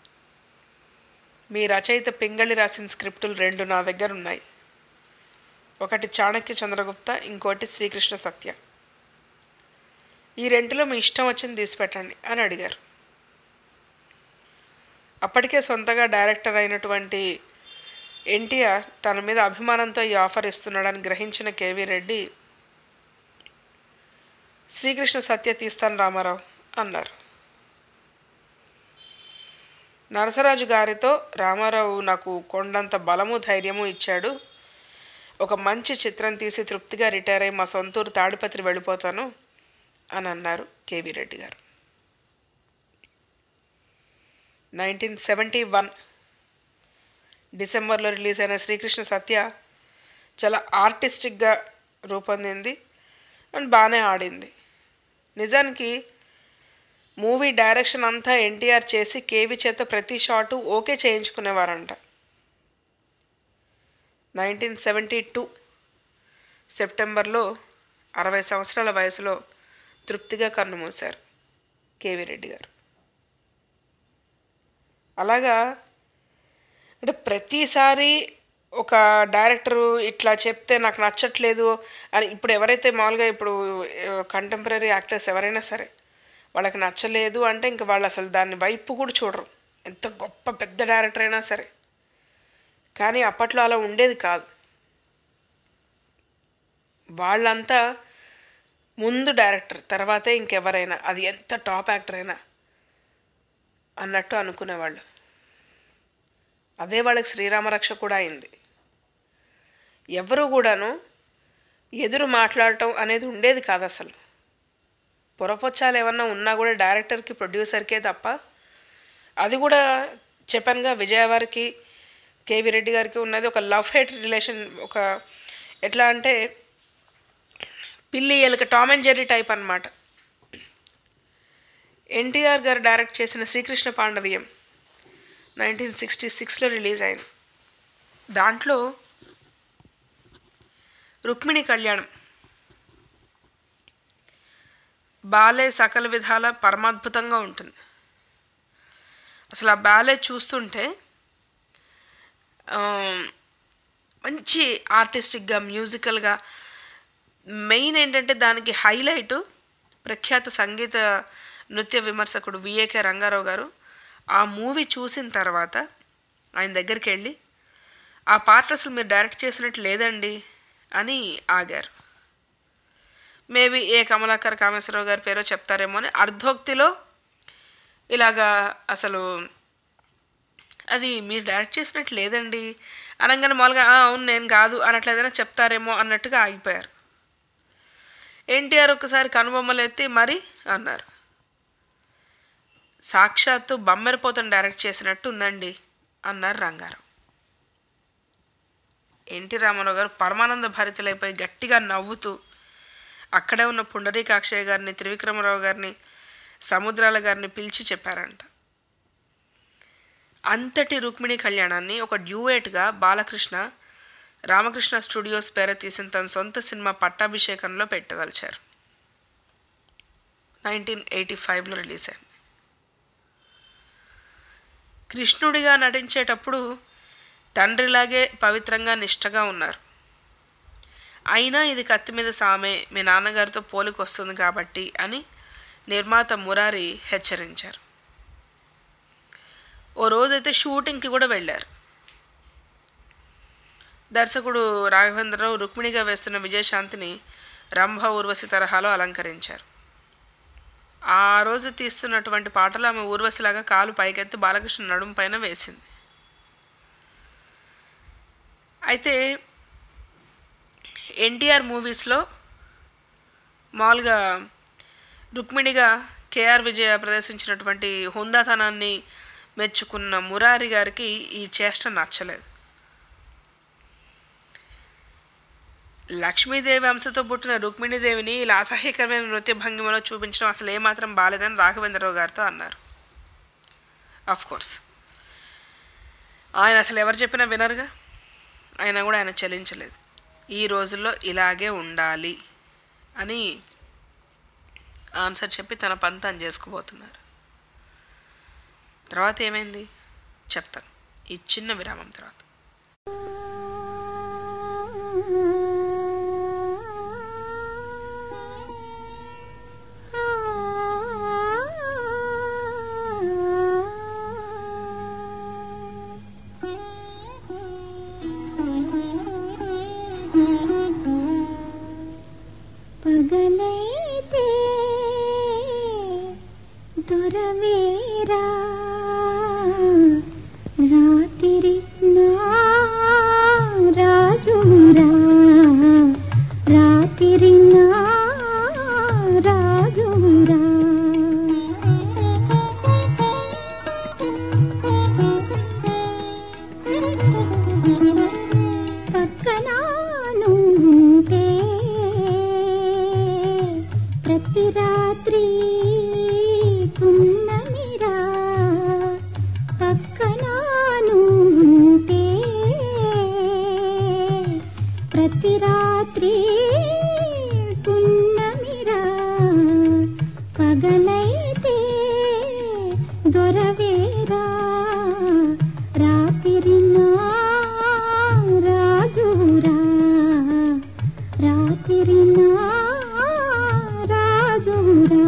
మీ రచయిత పింగళి రాసిన స్క్రిప్టులు 2 నా దగ్గర ఉన్నాయి, ఒకటి చాణక్య చంద్రగుప్త, ఇంకోటి శ్రీకృష్ణ సత్య, ఈ 2లో మీ ఇష్టం వచ్చింది తీసి పెట్టండి అని అడిగారు. అప్పటికే సొంతగా డైరెక్టర్ అయినటువంటి ఎన్టీఆర్ తన మీద అభిమానంతో ఈ ఆఫర్ ఇస్తున్నాడని గ్రహించిన కేవీ రెడ్డి, శ్రీకృష్ణ సత్య తీస్తాను రామారావు అన్నారు. నరసరాజు గారితో, రామారావు నాకు కొండంత బలము ధైర్యము ఇచ్చాడు, ఒక మంచి చిత్రం తీసి తృప్తిగా రిటైర్ అయ్యి మా సొంతూరు తాడిపత్రి వెళ్ళిపోతాను అని అన్నారు కేవీ రెడ్డి గారు. 1971 డిసెంబర్లో రిలీజ్ అయిన శ్రీకృష్ణ సత్య చాలా ఆర్టిస్టిక్గా రూపొందింది అండ్ బాగానే ఆడింది. నిజానికి మూవీ డైరెక్షన్ అంతా ఎన్టీఆర్ చేసి కేవి చేత ప్రతి షాటు ఓకే చేయించుకునేవారంట. 1972 సెప్టెంబర్లో 60 సంవత్సరాల వయసులో తృప్తిగా కన్నుమూశారు కేవీ రెడ్డి గారు. అలాగా అంటే ప్రతిసారి ఒక డైరెక్టరు ఇట్లా చెప్తే నాకు నచ్చట్లేదు అని, ఇప్పుడు ఎవరైతే మామూలుగా ఇప్పుడు కంటెంపరీ యాక్టర్స్ ఎవరైనా సరే వాళ్ళకి నచ్చలేదు అంటే ఇంక వాళ్ళు అసలు దాని వైపు కూడా చూడరు, ఎంత గొప్ప పెద్ద డైరెక్టర్ అయినా సరే. కానీ అప్పట్లో అలా ఉండేది కాదు. వాళ్ళంతా ముందు డైరెక్టర్ తర్వాతే ఇంకెవరైనా, అది ఎంత టాప్ యాక్టర్ అయినా అన్నట్టు అనుకునేవాళ్ళు. అదే వాళ్ళకి శ్రీరామరక్ష కూడా అయింది. ఎవరు కూడాను ఎదురు మాట్లాడటం అనేది ఉండేది కాదు అసలు. పొరపొచ్చాలు ఏమన్నా ఉన్నా కూడా డైరెక్టర్కి ప్రొడ్యూసర్కే తప్ప. అది కూడా చెప్పానుగా, విజయ వారికి కేవీ రెడ్డి గారికి ఉన్నది ఒక లవ్ హేట్ రిలేషన్. ఒక ఎట్లా అంటే పిల్లి ఎలుక, టామ్ అండ్ జెర్రీ టైప్ అన్నమాట. ఎన్టీఆర్ గారు డైరెక్ట్ చేసిన శ్రీకృష్ణ పాండవీయం 1966లో రిలీజ్ అయింది. దాంట్లో రుక్మిణి కళ్యాణం బాలే సకల విధాల పరమాద్భుతంగా ఉంటుంది. అసలు ఆ బాలే చూస్తుంటే మంచి ఆర్టిస్టిక్గా, మ్యూజికల్గా, మెయిన్ ఏంటంటే దానికి హైలైటు ప్రఖ్యాత సంగీత నృత్య విమర్శకుడు విఏకే రంగారావు గారు ఆ మూవీ చూసిన తర్వాత ఆయన దగ్గరికి వెళ్ళి, ఆ పాత్ర అసలు మీరు డైరెక్ట్ చేసినట్టు లేదండి అని ఆగారు. మేబీ ఏ కమలాకర్ కామేశ్వరరావు గారి పేరో చెప్తారేమో అని అర్ధోక్తిలో ఇలాగా అసలు అది మీరు డైరెక్ట్ చేసినట్టు లేదండి అనగానే మామూలుగా అవును నేను కాదు అన్నట్లు ఏదైనా చెప్తారేమో అన్నట్టుగా ఆగిపోయారు. ఎన్టీఆర్ ఒకసారి కనుబొమ్మలు ఎత్తి మరి అన్నారు, సాక్షాత్తు బమ్మెరపోతను డైరెక్ట్ చేసినట్టు ఉందండి అన్నారు రంగారావు. ఎన్టీ రామారావు గారు పరమానంద భరితులైపోయి గట్టిగా నవ్వుతూ అక్కడే ఉన్న పుండరీకాక్షయ్య గారిని, త్రివిక్రమరావు గారిని, సముద్రాల గారిని పిలిచి చెప్పారంట. అంతటి రుక్మిణి కళ్యాణాన్ని ఒక డ్యూయేట్గా బాలకృష్ణ రామకృష్ణ స్టూడియోస్ పేర తీసిన తన సొంత సినిమా పట్టాభిషేకంలో పెట్టదలిచారు. 1985లో రిలీజ్ అయింది. కృష్ణుడిగా నటించేటప్పుడు తండ్రిలాగే పవిత్రంగా నిష్టగా ఉన్నారు. అయినా ఇది కత్తి మీద సామే, మీ నాన్నగారితో పోలికొస్తుంది కాబట్టి అని నిర్మాత మురారి హెచ్చరించారు. ఓ రోజైతే షూటింగ్కి కూడా వెళ్ళారు. దర్శకుడు రాఘవేంద్రరావు రుక్మిణిగా వేస్తున్న విజయశాంతిని రంభ ఊర్వశి తరహాలో అలంకరించారు. ఆ రోజు తీస్తున్నటువంటి పాటలు ఆమె ఊర్వశిలాగా కాలు పైకెత్తి బాలకృష్ణ నడుము పైన వేసింది. అయితే ఎన్టీఆర్ మూవీస్లో మామూలుగా రుక్మిణిగా కేఆర్ విజయ ప్రదర్శించినటువంటి హుందాతనాన్ని మెచ్చుకున్న మురారి గారికి ఈ చేష్ట నచ్చలేదు. లక్ష్మీదేవి అంశతో పుట్టిన రుక్మిణీదేవిని ఇలా అసహ్యకరమైన నృత్య భంగిమలో చూపించడం అసలు ఏమాత్రం బాలేదని రాఘవేంద్రరావు గారితో అన్నారు. కోర్స్ ఆయన అసలు ఎవరు చెప్పినా వినరుగా. అయినా కూడా ఆయన చెల్లించలేదు. ఈ రోజుల్లో ఇలాగే ఉండాలి అని ఆన్సర్ చెప్పి తన పని తను చేసుకుపోతున్నారు. తర్వాత ఏమైంది చెప్తాను ఈ చిన్న విరామం తర్వాత. పగలైతే దొరవేరా రాత్రి నా రాజురా రాత్రి నా రాజురా పక్కనానుంటే ప్రతి రాత్రి ప్రతి రాత్రి పున్నమిరా పగలైతే దొరవేరా రాత్రి నా రాజురా రాత్రి నా రాజురా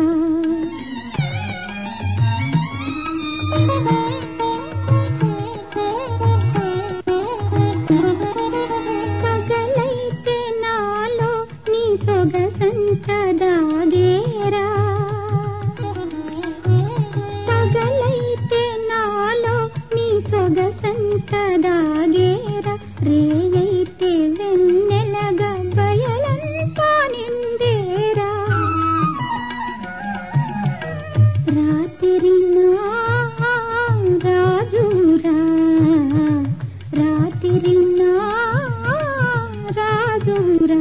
పగలైతే నాలో నీ సొగసంత దాగేరా పగలైతే నాలో నీ సొగసంత దాగేరా రేయైతే వెన్నెలగా బయలంతా నిండేరా రాత్రి నా రాజురా రాత్రి నా రాజురా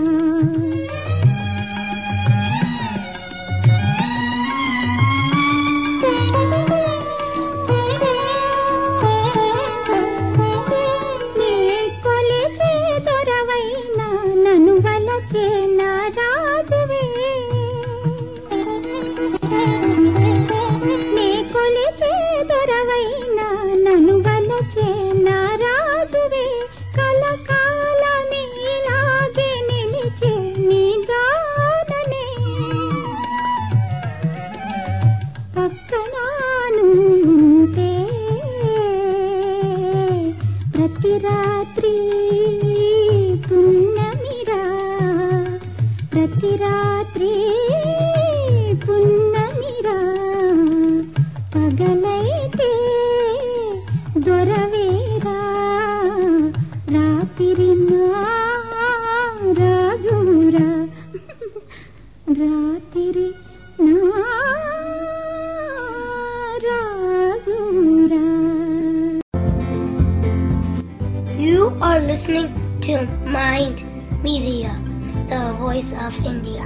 నే కొలిచే దొరవైనా నన్ను వలచే నా రాజువే నే కొలిచే దొరవైనా నన్ను వలచే నా రాజువే కలకాలమే ఇలాగే నిలిచే నీ గాననే పక్కనాను ఉంటే ప్రతి రాత్రి పున్నమిరా ప్రతి రాత్రి పున్నమిరా పగలైతే దొరవేరా రాత్రి నా రాజురా రాత్రి నా Rajura. You are listening to Mind Media, the voice of India.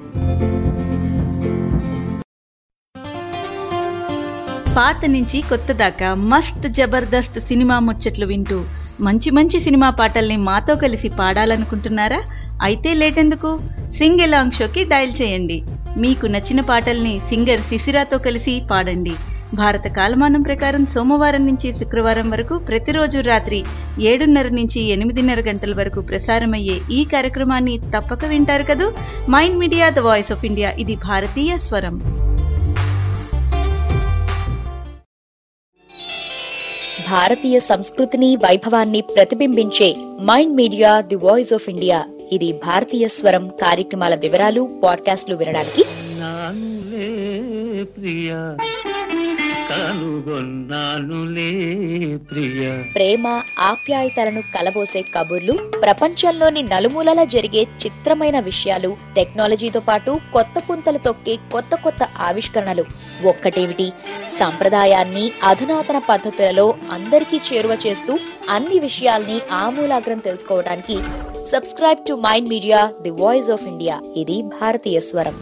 పాత నుంచి కొత్త దాకా మస్త్ జబర్దస్త్ సినిమా ముచ్చట్లు వింటూ మంచి మంచి సినిమా పాటల్ని మాతో కలిసి పాడాలనుకుంటున్నారా? అయితే లేటెందుకు, సింగ్ ఎలాంగ్ షోకి డయల్ చేయండి. మీకు నచ్చిన పాటల్ని సింగర్ శిశిరాతో కలిసి పాడండి. భారత కాలమానం ప్రకారం సోమవారం నుంచి శుక్రవారం వరకు ప్రతిరోజు రాత్రి 7:30 నుంచి 8:30 గంటల వరకు ప్రసారమయ్యే ఈ కార్యక్రమాన్ని తప్పక వింటారు కదూ. Mind Media, the voice of India, ఇది భారతీయ స్వరం. భారతీయ సంస్కృతిని వైభవాన్ని ప్రతిబింబించే Mind Media, the voice of India, ఇది భారతీయ స్వరం కార్యక్రమాల వివరాలు పాడ్కాస్ట్లు వినడానికి నానులే ప్రియా కనుగొన్నానులే ప్రియా. ప్రేమ ఆప్యాయతలను కలబోసే కబుర్లు, ప్రపంచంలోని నలుమూలలా జరిగే చిత్రమైన విషయాలు, టెక్నాలజీతో పాటు కొత్త పుంతలు తొక్కే కొత్త కొత్త ఆవిష్కరణలు, ఒక్కటేమిటి సంప్రదాయాన్ని అధునాతన పద్ధతులలో అందరికీ చేరువ చేస్తూ అన్ని విషయాల్ని ఆమూలాగ్రం తెలుసుకోవడానికి subscribe to Mind Media, the voice of India, ఇది భారతీయ స్వరం.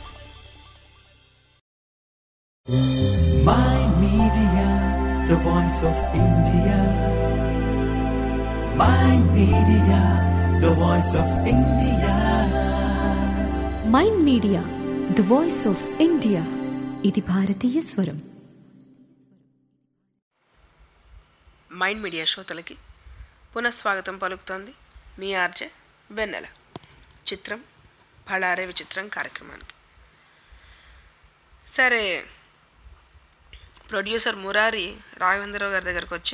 Mind Media, the voice of India. Mind Media, the voice of India. Mind Media, the voice of India, ఇది భారతీయ స్వరం. మైండ్ మీడియా శ్రోతలకి పునఃస్వాగతం పలుకుతోంది మీ ఆర్జే వెన్నెల. చిత్రం బళారే విచిత్రం కార్యక్రమానికి. సరే, ప్రొడ్యూసర్ మురారి రాఘవేంద్రరావు గారి దగ్గరకు వచ్చి,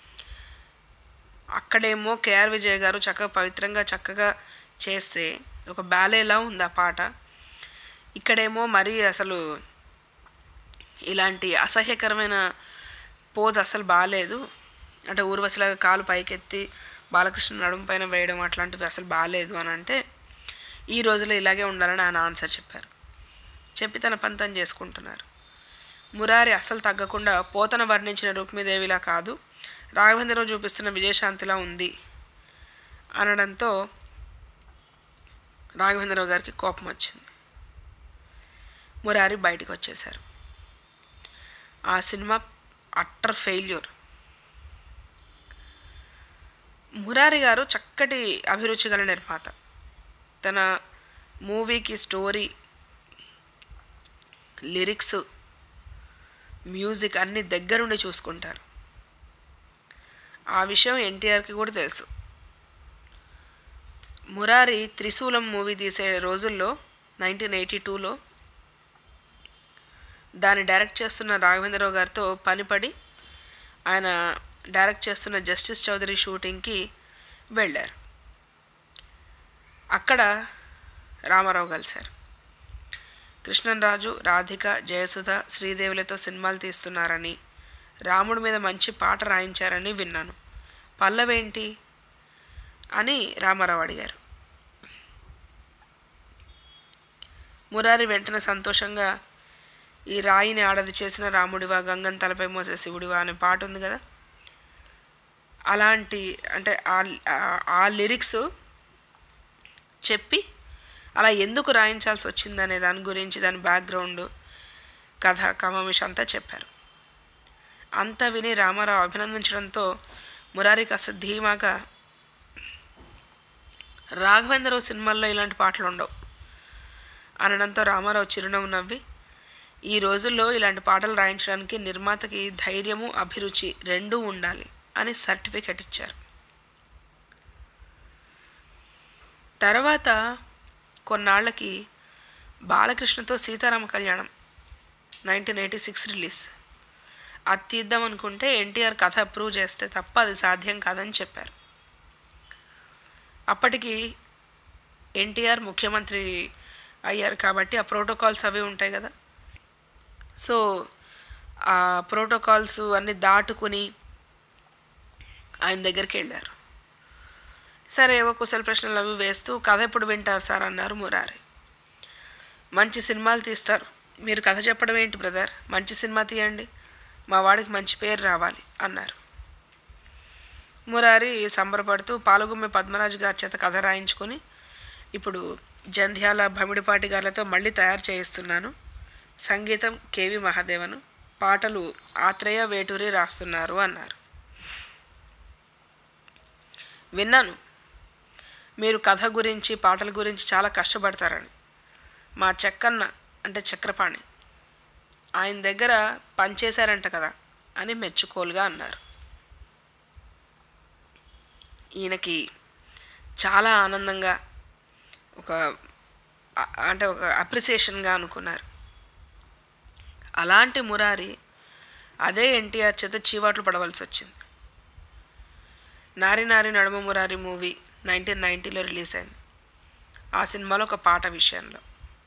అక్కడేమో కేఆర్ విజయ్ గారు చక్కగా పవిత్రంగా చక్కగా చేస్తే ఒక బ్యాలేలా ఉంది ఆ పాట, ఇక్కడేమో మరీ అసలు ఇలాంటి అసహ్యకరమైన పోజ్ అసలు బాగాలేదు, అంటే ఊర్వశిలాగా కాలు పైకెత్తి బాలకృష్ణ నడుము పైన వేయడం అట్లాంటివి అసలు బాగాలేదు అని అంటే, ఈ రోజులో ఇలాగే ఉండాలని ఆయన ఆన్సర్ చెప్పారు. చెప్పి తన పని తను చేసుకుంటున్నారు. మురారి అసలు తగ్గకుండా పోతన వర్ణించిన రుక్మిదేవిలా కాదు, రాఘవేంద్రరావు చూపిస్తున్న విజయశాంతిలా ఉంది అనడంతో రాఘవేంద్రరావు గారికి కోపం వచ్చింది. మురారి బయటికి వచ్చేశారు. ఆ సినిమా అట్టర్ ఫెయిల్యూర్. మురారి గారు చక్కటి అభిరుచి గల నిర్మాత. తన మూవీకి స్టోరీ, లిరిక్స్, మ్యూజిక్ అన్ని దగ్గరుండి చూసుకుంటారు. ఆ విషయం ఎన్టీఆర్కి కూడా తెలుసు. మురారి త్రిశూలం మూవీ తీసే రోజుల్లో 1982లో దాన్ని డైరెక్ట్ చేస్తున్న రాఘవేంద్రరావు గారితో పనిపడి ఆయన డైరెక్ట్ చేస్తున్న జస్టిస్ చౌదరి షూటింగ్కి వెళ్ళారు. అక్కడ రామారావు కలిశారు. కృష్ణరాజు, రాధిక, జయసుధ, శ్రీదేవులతో సినిమాలు తీస్తున్నారని, రాముడి మీద మంచి పాట రాయించారని విన్నాను, పల్లవేంటి అని రామారావు అడిగారు. మురారి వెంటనే సంతోషంగా, ఈ రాయిని ఆడది చేసిన రాముడివా, గంగన్ తలపై మోసే శివుడివా అనే పాట ఉంది కదా, అలాంటి అంటే ఆ లిరిక్స్ చెప్పి అలా ఎందుకు రాయించాల్సి వచ్చిందనే దాని గురించి, దాని బ్యాక్గ్రౌండ్, కథ, కమమిష అంతా చెప్పారు. అంతా విని రామారావు అభినందించడంతో మురారి కాస్త ధీమాగా, రాఘవేంద్రరావు సినిమాల్లో ఇలాంటి పాటలు ఉండవు అనడంతో రామారావు చిరునవ్వు నవ్వి, ఈ రోజుల్లో ఇలాంటి పాటలు రాయించడానికి నిర్మాతకి ధైర్యము, అభిరుచి రెండూ ఉండాలి అని సర్టిఫికెట్ ఇచ్చారు. తర్వాత కొన్నాళ్ళకి బాలకృష్ణతో సీతారామ కళ్యాణం 1986 రిలీజ్. అది తీద్దాం అనుకుంటే ఎన్టీఆర్ కథ అప్రూవ్ చేస్తే తప్ప అది సాధ్యం కాదని చెప్పారు. అప్పటికి ఎన్టీఆర్ ముఖ్యమంత్రి అయ్యారు కాబట్టి ఆ ప్రోటోకాల్స్ అవి ఉంటాయి కదా, సో ఆ ప్రోటోకాల్స్ అన్నీ దాటుకుని ఆయన దగ్గరికి వెళ్ళారు. సరే ఏవో కుశల ప్రశ్నలు అవి వేస్తూ, కథ ఎప్పుడు వింటారు సార్ అన్నారు మురారి. మంచి సినిమాలు తీస్తారు, మీరు కథ చెప్పడం ఏంటి బ్రదర్, మంచి సినిమా తీయండి, మా వాడికి మంచి పేరు రావాలి అన్నారు. మురారి సంబరపడుతూ పాలుగుమ్మె పద్మరాజు గారి చేత కథ రాయించుకొని ఇప్పుడు జంధ్యాల భమిడిపాటి గారితో మళ్ళీ తయారు చేయిస్తున్నాను, సంగీతం కేవి మహాదేవను, పాటలు ఆత్రేయ వేటూరి రాస్తున్నారు అన్నారు. విన్నాను, మీరు కథ గురించి, పాటల గురించి చాలా కష్టపడతారని. మా చెక్కన్న అంటే చక్రపాణి, ఆయన దగ్గర పనిచేశారంట కదా అని మెచ్చుకోలుగా అన్నారు. ఈయనకి చాలా ఆనందంగా, ఒక అప్రిసియేషన్గా అనుకున్నారు. అలాంటి మురారి అదే ఎన్టీఆర్ చేత చీవాట్లు పడవలసి వచ్చింది. నారి నారి నడుమ మురారి మూవీ 1990లో రిలీజ్ అయింది. ఆ సినిమాలో ఒక పాట విషయంలో,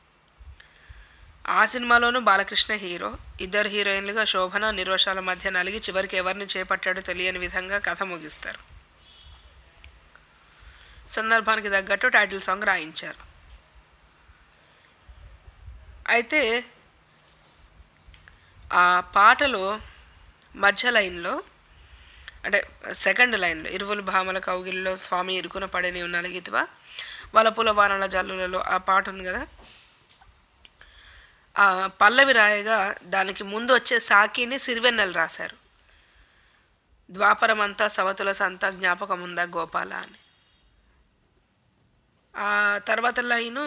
ఆ సినిమాలోనూ బాలకృష్ణ హీరో, ఇద్దరు హీరోయిన్లుగా శోభన, నిరోషాల మధ్య నలిగి చివరికి ఎవరిని చేపట్టాడో తెలియని విధంగా కథ ముగిస్తారు. సందర్భానికి తగ్గట్టు టైటిల్ సాంగ్ రాయించారు. అయితే ఆ పాటలో మధ్య లైన్లో, అంటే సెకండ్ లైన్లో, ఇరువులు భామల కౌగిల్లో స్వామి ఇరుకున పడని నలిగితివా వలపుల వానల జల్లులలో ఆ పాట ఉంది కదా, ఆ పల్లవి రాయగా దానికి ముందు వచ్చే సాకిని సిరివెన్నెలు రాశారు. ద్వాపరమంతా సవతుల సంత జ్ఞాపకముందా గోపాల అని. ఆ తర్వాత లైను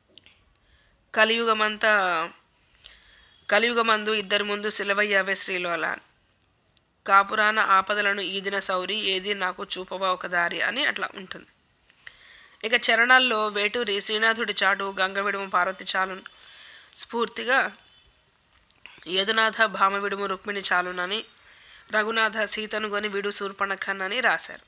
కలియుగమందు ఇద్దరి ముందు సిలవయ్యావే శ్రీలోల, కాపురాన ఆపదలను ఈదిన సౌరి ఏది నాకు చూపవా ఒక దారి అని అట్లా ఉంటుంది. ఇక చరణాల్లో వేటూరి శ్రీనాథుడి చాటు, గంగవిడుము పార్వతి చాలు స్ఫూర్తిగా, యదునాథ భామ విడుము రుక్మిణి చాలునని, రఘునాథ సీతను గొని విడు శూర్పణఖన్ రాశారు.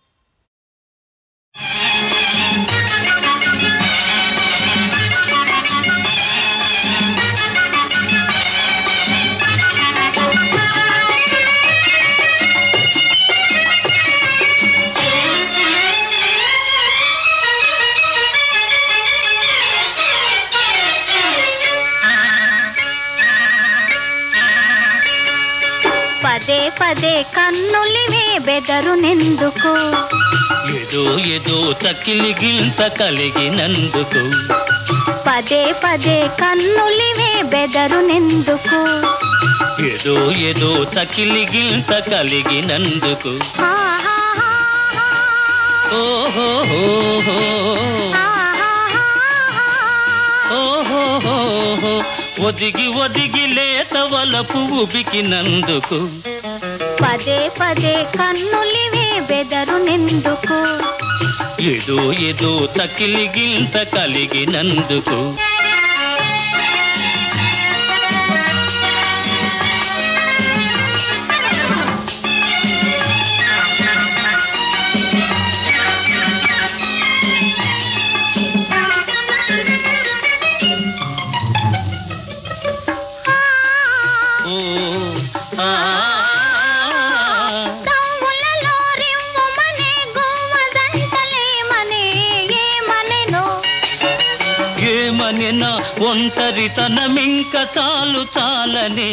పదే పదే కన్నులివే బెదరునెందుకు, ఏదో ఏదో తకిలి గింత కలిగినందుకు, పదే పదే కన్నులివే బెదరునెందుకు, ఏదో ఏదో తకిలి గింత కలిగినందుకు, ఒదిగి ఒదిగి లేత వలపు ఉబికినందుకు పదే పదే కన్నులివే బెదరునెందుకు ఏదో ఏదో తకిలి గింత కలిగినందుకు ఒంటరితనమింక చాలు చాలని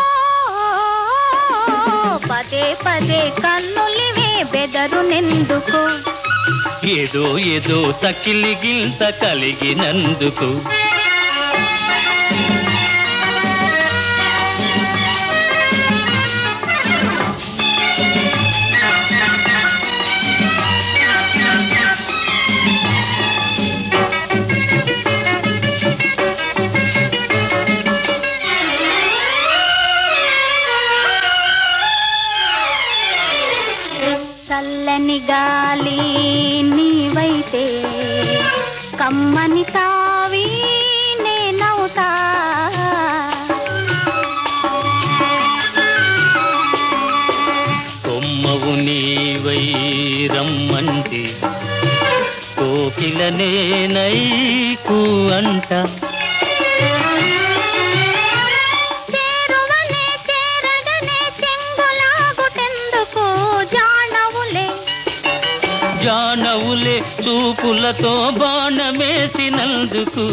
పదే పదే కన్నులివే బెదరునెందుకు ఏదో ఏదో తకిలి గింత కలిగినందుకు చల్లని గాలి నీవైతే కమ్మని తావి నేనవుతా కొమ్మవు నీవై రమ్మంటే కోకిల నేనైకు అంట జానవులే చూపులతో బాణమేసినందుకు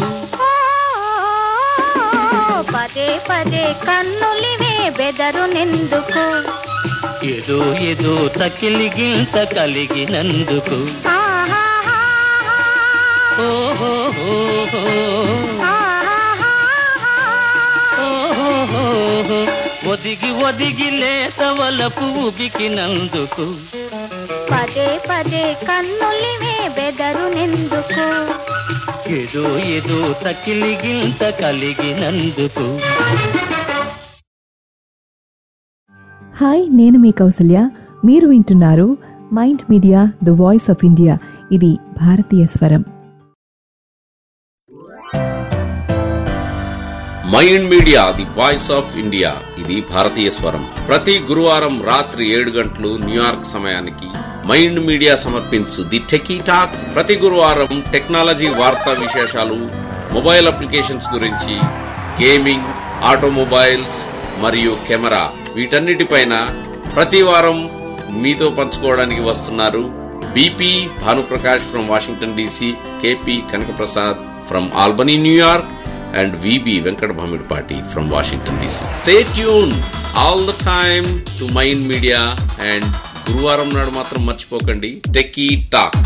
పదే పదే కన్నులివే బెదరునెందుకు ఏదో ఏదో తకిలి గింత కలిగినందుకు ఒదిగి ఒదిగి లేత వలపు ఉబికినందుకు పదే పదే కన్నులివే బెదరునెందుకు ఏదో ఏదో తకిలి గింత కలిగినందుకు. హాయ్, నేను మీ కౌసల్య. మీరు వింటున్నారు Mind Media the voice of India. ఇది భారతీయ స్వరం. Mind Media the voice of India, ఇది భారతీయ స్వరం. ప్రతి గురువారం రాత్రి 7 గంటలు న్యూయార్క్ సమయానికి మైండ్ మీడియా సమర్పించు ది టెకీ టాక్. ప్రతి గురువారం టెక్నాలజీ వార్తా విశేషాలు, మొబైల్ అప్లికేషన్స్ గురించి, గేమింగ్, ఆటోమొబైల్స్ మరియు కెమెరా, వీటన్నిటిపైన ప్రతి వారం మీతో పంచుకోవడానికి వస్తున్నారు BP Bhanuprakash from Washington DC, KP Kanakaprasad from Albany New York, and VB Venkat Bhamidpati from Washington DC. Stay tuned all the time to Mind Media, and గురువారం నాడు మాత్రం మర్చిపోకండి techie talk.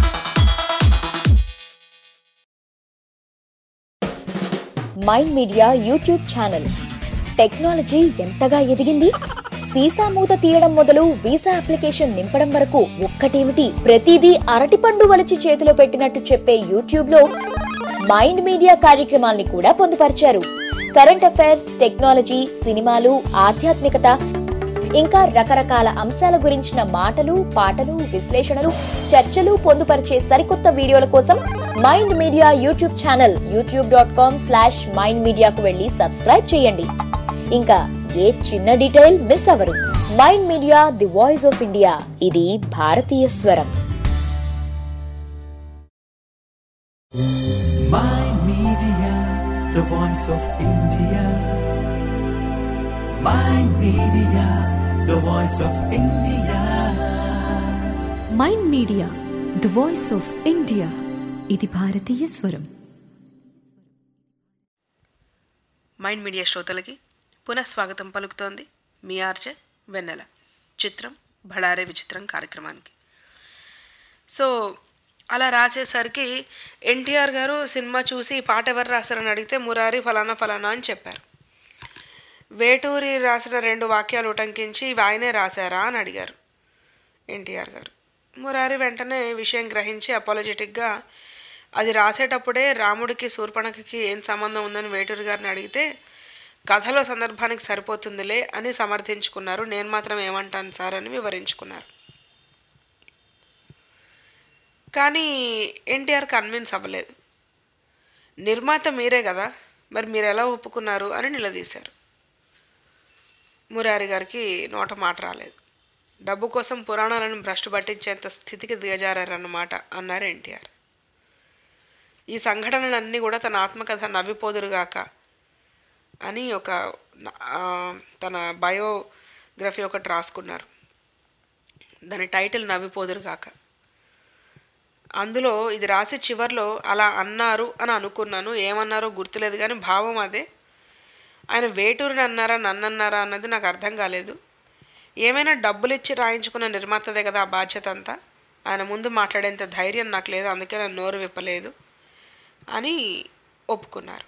Mind Media YouTube channel. Technology ఎంతగా ఎదిగింది! సీసా మూత తీయడం మొదలు వీసా అప్లికేషన్ నింపడం వరకు ఒక్కటేమిటి, ప్రతిదీ అరటిపండు వలిచి చేతిలో పెట్టినట్టు చెప్పే యూట్యూబ్ లో మైండ్ మీడియా కార్యక్రమాల్ని కూడా పొందుపరిచారు. కరెంట్ అఫైర్స్, టెక్నాలజీ, సినిమాలు, ఆధ్యాత్మికత, ఇంకా రకరకాల అంశాల గురించిన మాటలు, పాటలు, విశ్లేషణలు, చర్చలు పొందుపరిచే సరికొత్త వీడియోల కోసం mind Media YouTube channel youtube.com/mindmedia కు వెళ్లి సబ్స్క్రైబ్ చేయండి. ఇంకా ఏ చిన్న డీటెయిల్ మిస్ అవ్వరు. Mind Media the voice of India, ఇది భారతీయ స్వరం. Mind Media, the voice of India. Mind Media, the voice of India. Mind Media the voice of India, ఇది భారతీయ స్వరం. మైండ్ మీడియా శ్రోతలకి పునఃస్వాగతం పలుకుతోంది మీ ఆర్జే వెన్నెల. చిత్రం బళారే విచిత్రం కార్యక్రమానికి. సో అలా రాసేసరికి ఎన్టీఆర్ గారు సినిమా చూసి పాట ఎవరు రాశారని అడిగితే మురారి ఫలానా ఫలానా అని చెప్పారు. వేటూరి రాసిన 2 వాక్యాలు ఉటంకించి ఇవి ఆయనే రాశారా అని అడిగారు ఎన్టీఆర్ గారు. మురారి వెంటనే విషయం గ్రహించి అపాలజెటిక్గా అది రాసేటప్పుడే రాముడికి శూర్పణఖకి ఏం సంబంధం ఉందని వేటూరి గారిని అడిగితే కథలో సందర్భానికి సరిపోతుందిలే అని సమర్థించుకున్నారు. నేను మాత్రం ఏమంటాను సార్ అని వివరించుకున్నారు. కానీ ఎన్టీఆర్ కన్విన్స్ అవ్వలేదు. నిర్మాత మీరే కదా, మరి మీరు ఎలా ఒప్పుకున్నారు అని నిలదీశారు. మురారి గారికి నోట మాట రాలేదు. డబ్బు కోసం పురాణాలను భ్రష్టు పట్టించేంత స్థితికి దిగజారన్నమాట అన్నారు ఎన్టీఆర్. ఈ సంఘటనలన్నీ కూడా తన ఆత్మకథ నవ్విపోదురుగాక అని తన బయోగ్రఫీ ఒకటి రాసుకున్నారు. దాని టైటిల్ నవ్విపోదురుగాక. అందులో ఇది రాసి చివర్లో అలా అన్నారు అని అనుకున్నాను, ఏమన్నారో గుర్తులేదు కానీ భావం అదే. ఆయన వేటూరిని అన్నారా నన్నన్నారా అన్నది నాకు అర్థం కాలేదు. ఏమైనా డబ్బులు ఇచ్చి రాయించుకున్న నిర్మాతదే కదా ఆ బాధ్యత అంతా. ఆయన ముందు మాట్లాడేంత ధైర్యం నాకు లేదు, అందుకే నేను నోరు విప్పలేదు అని ఒప్పుకున్నారు.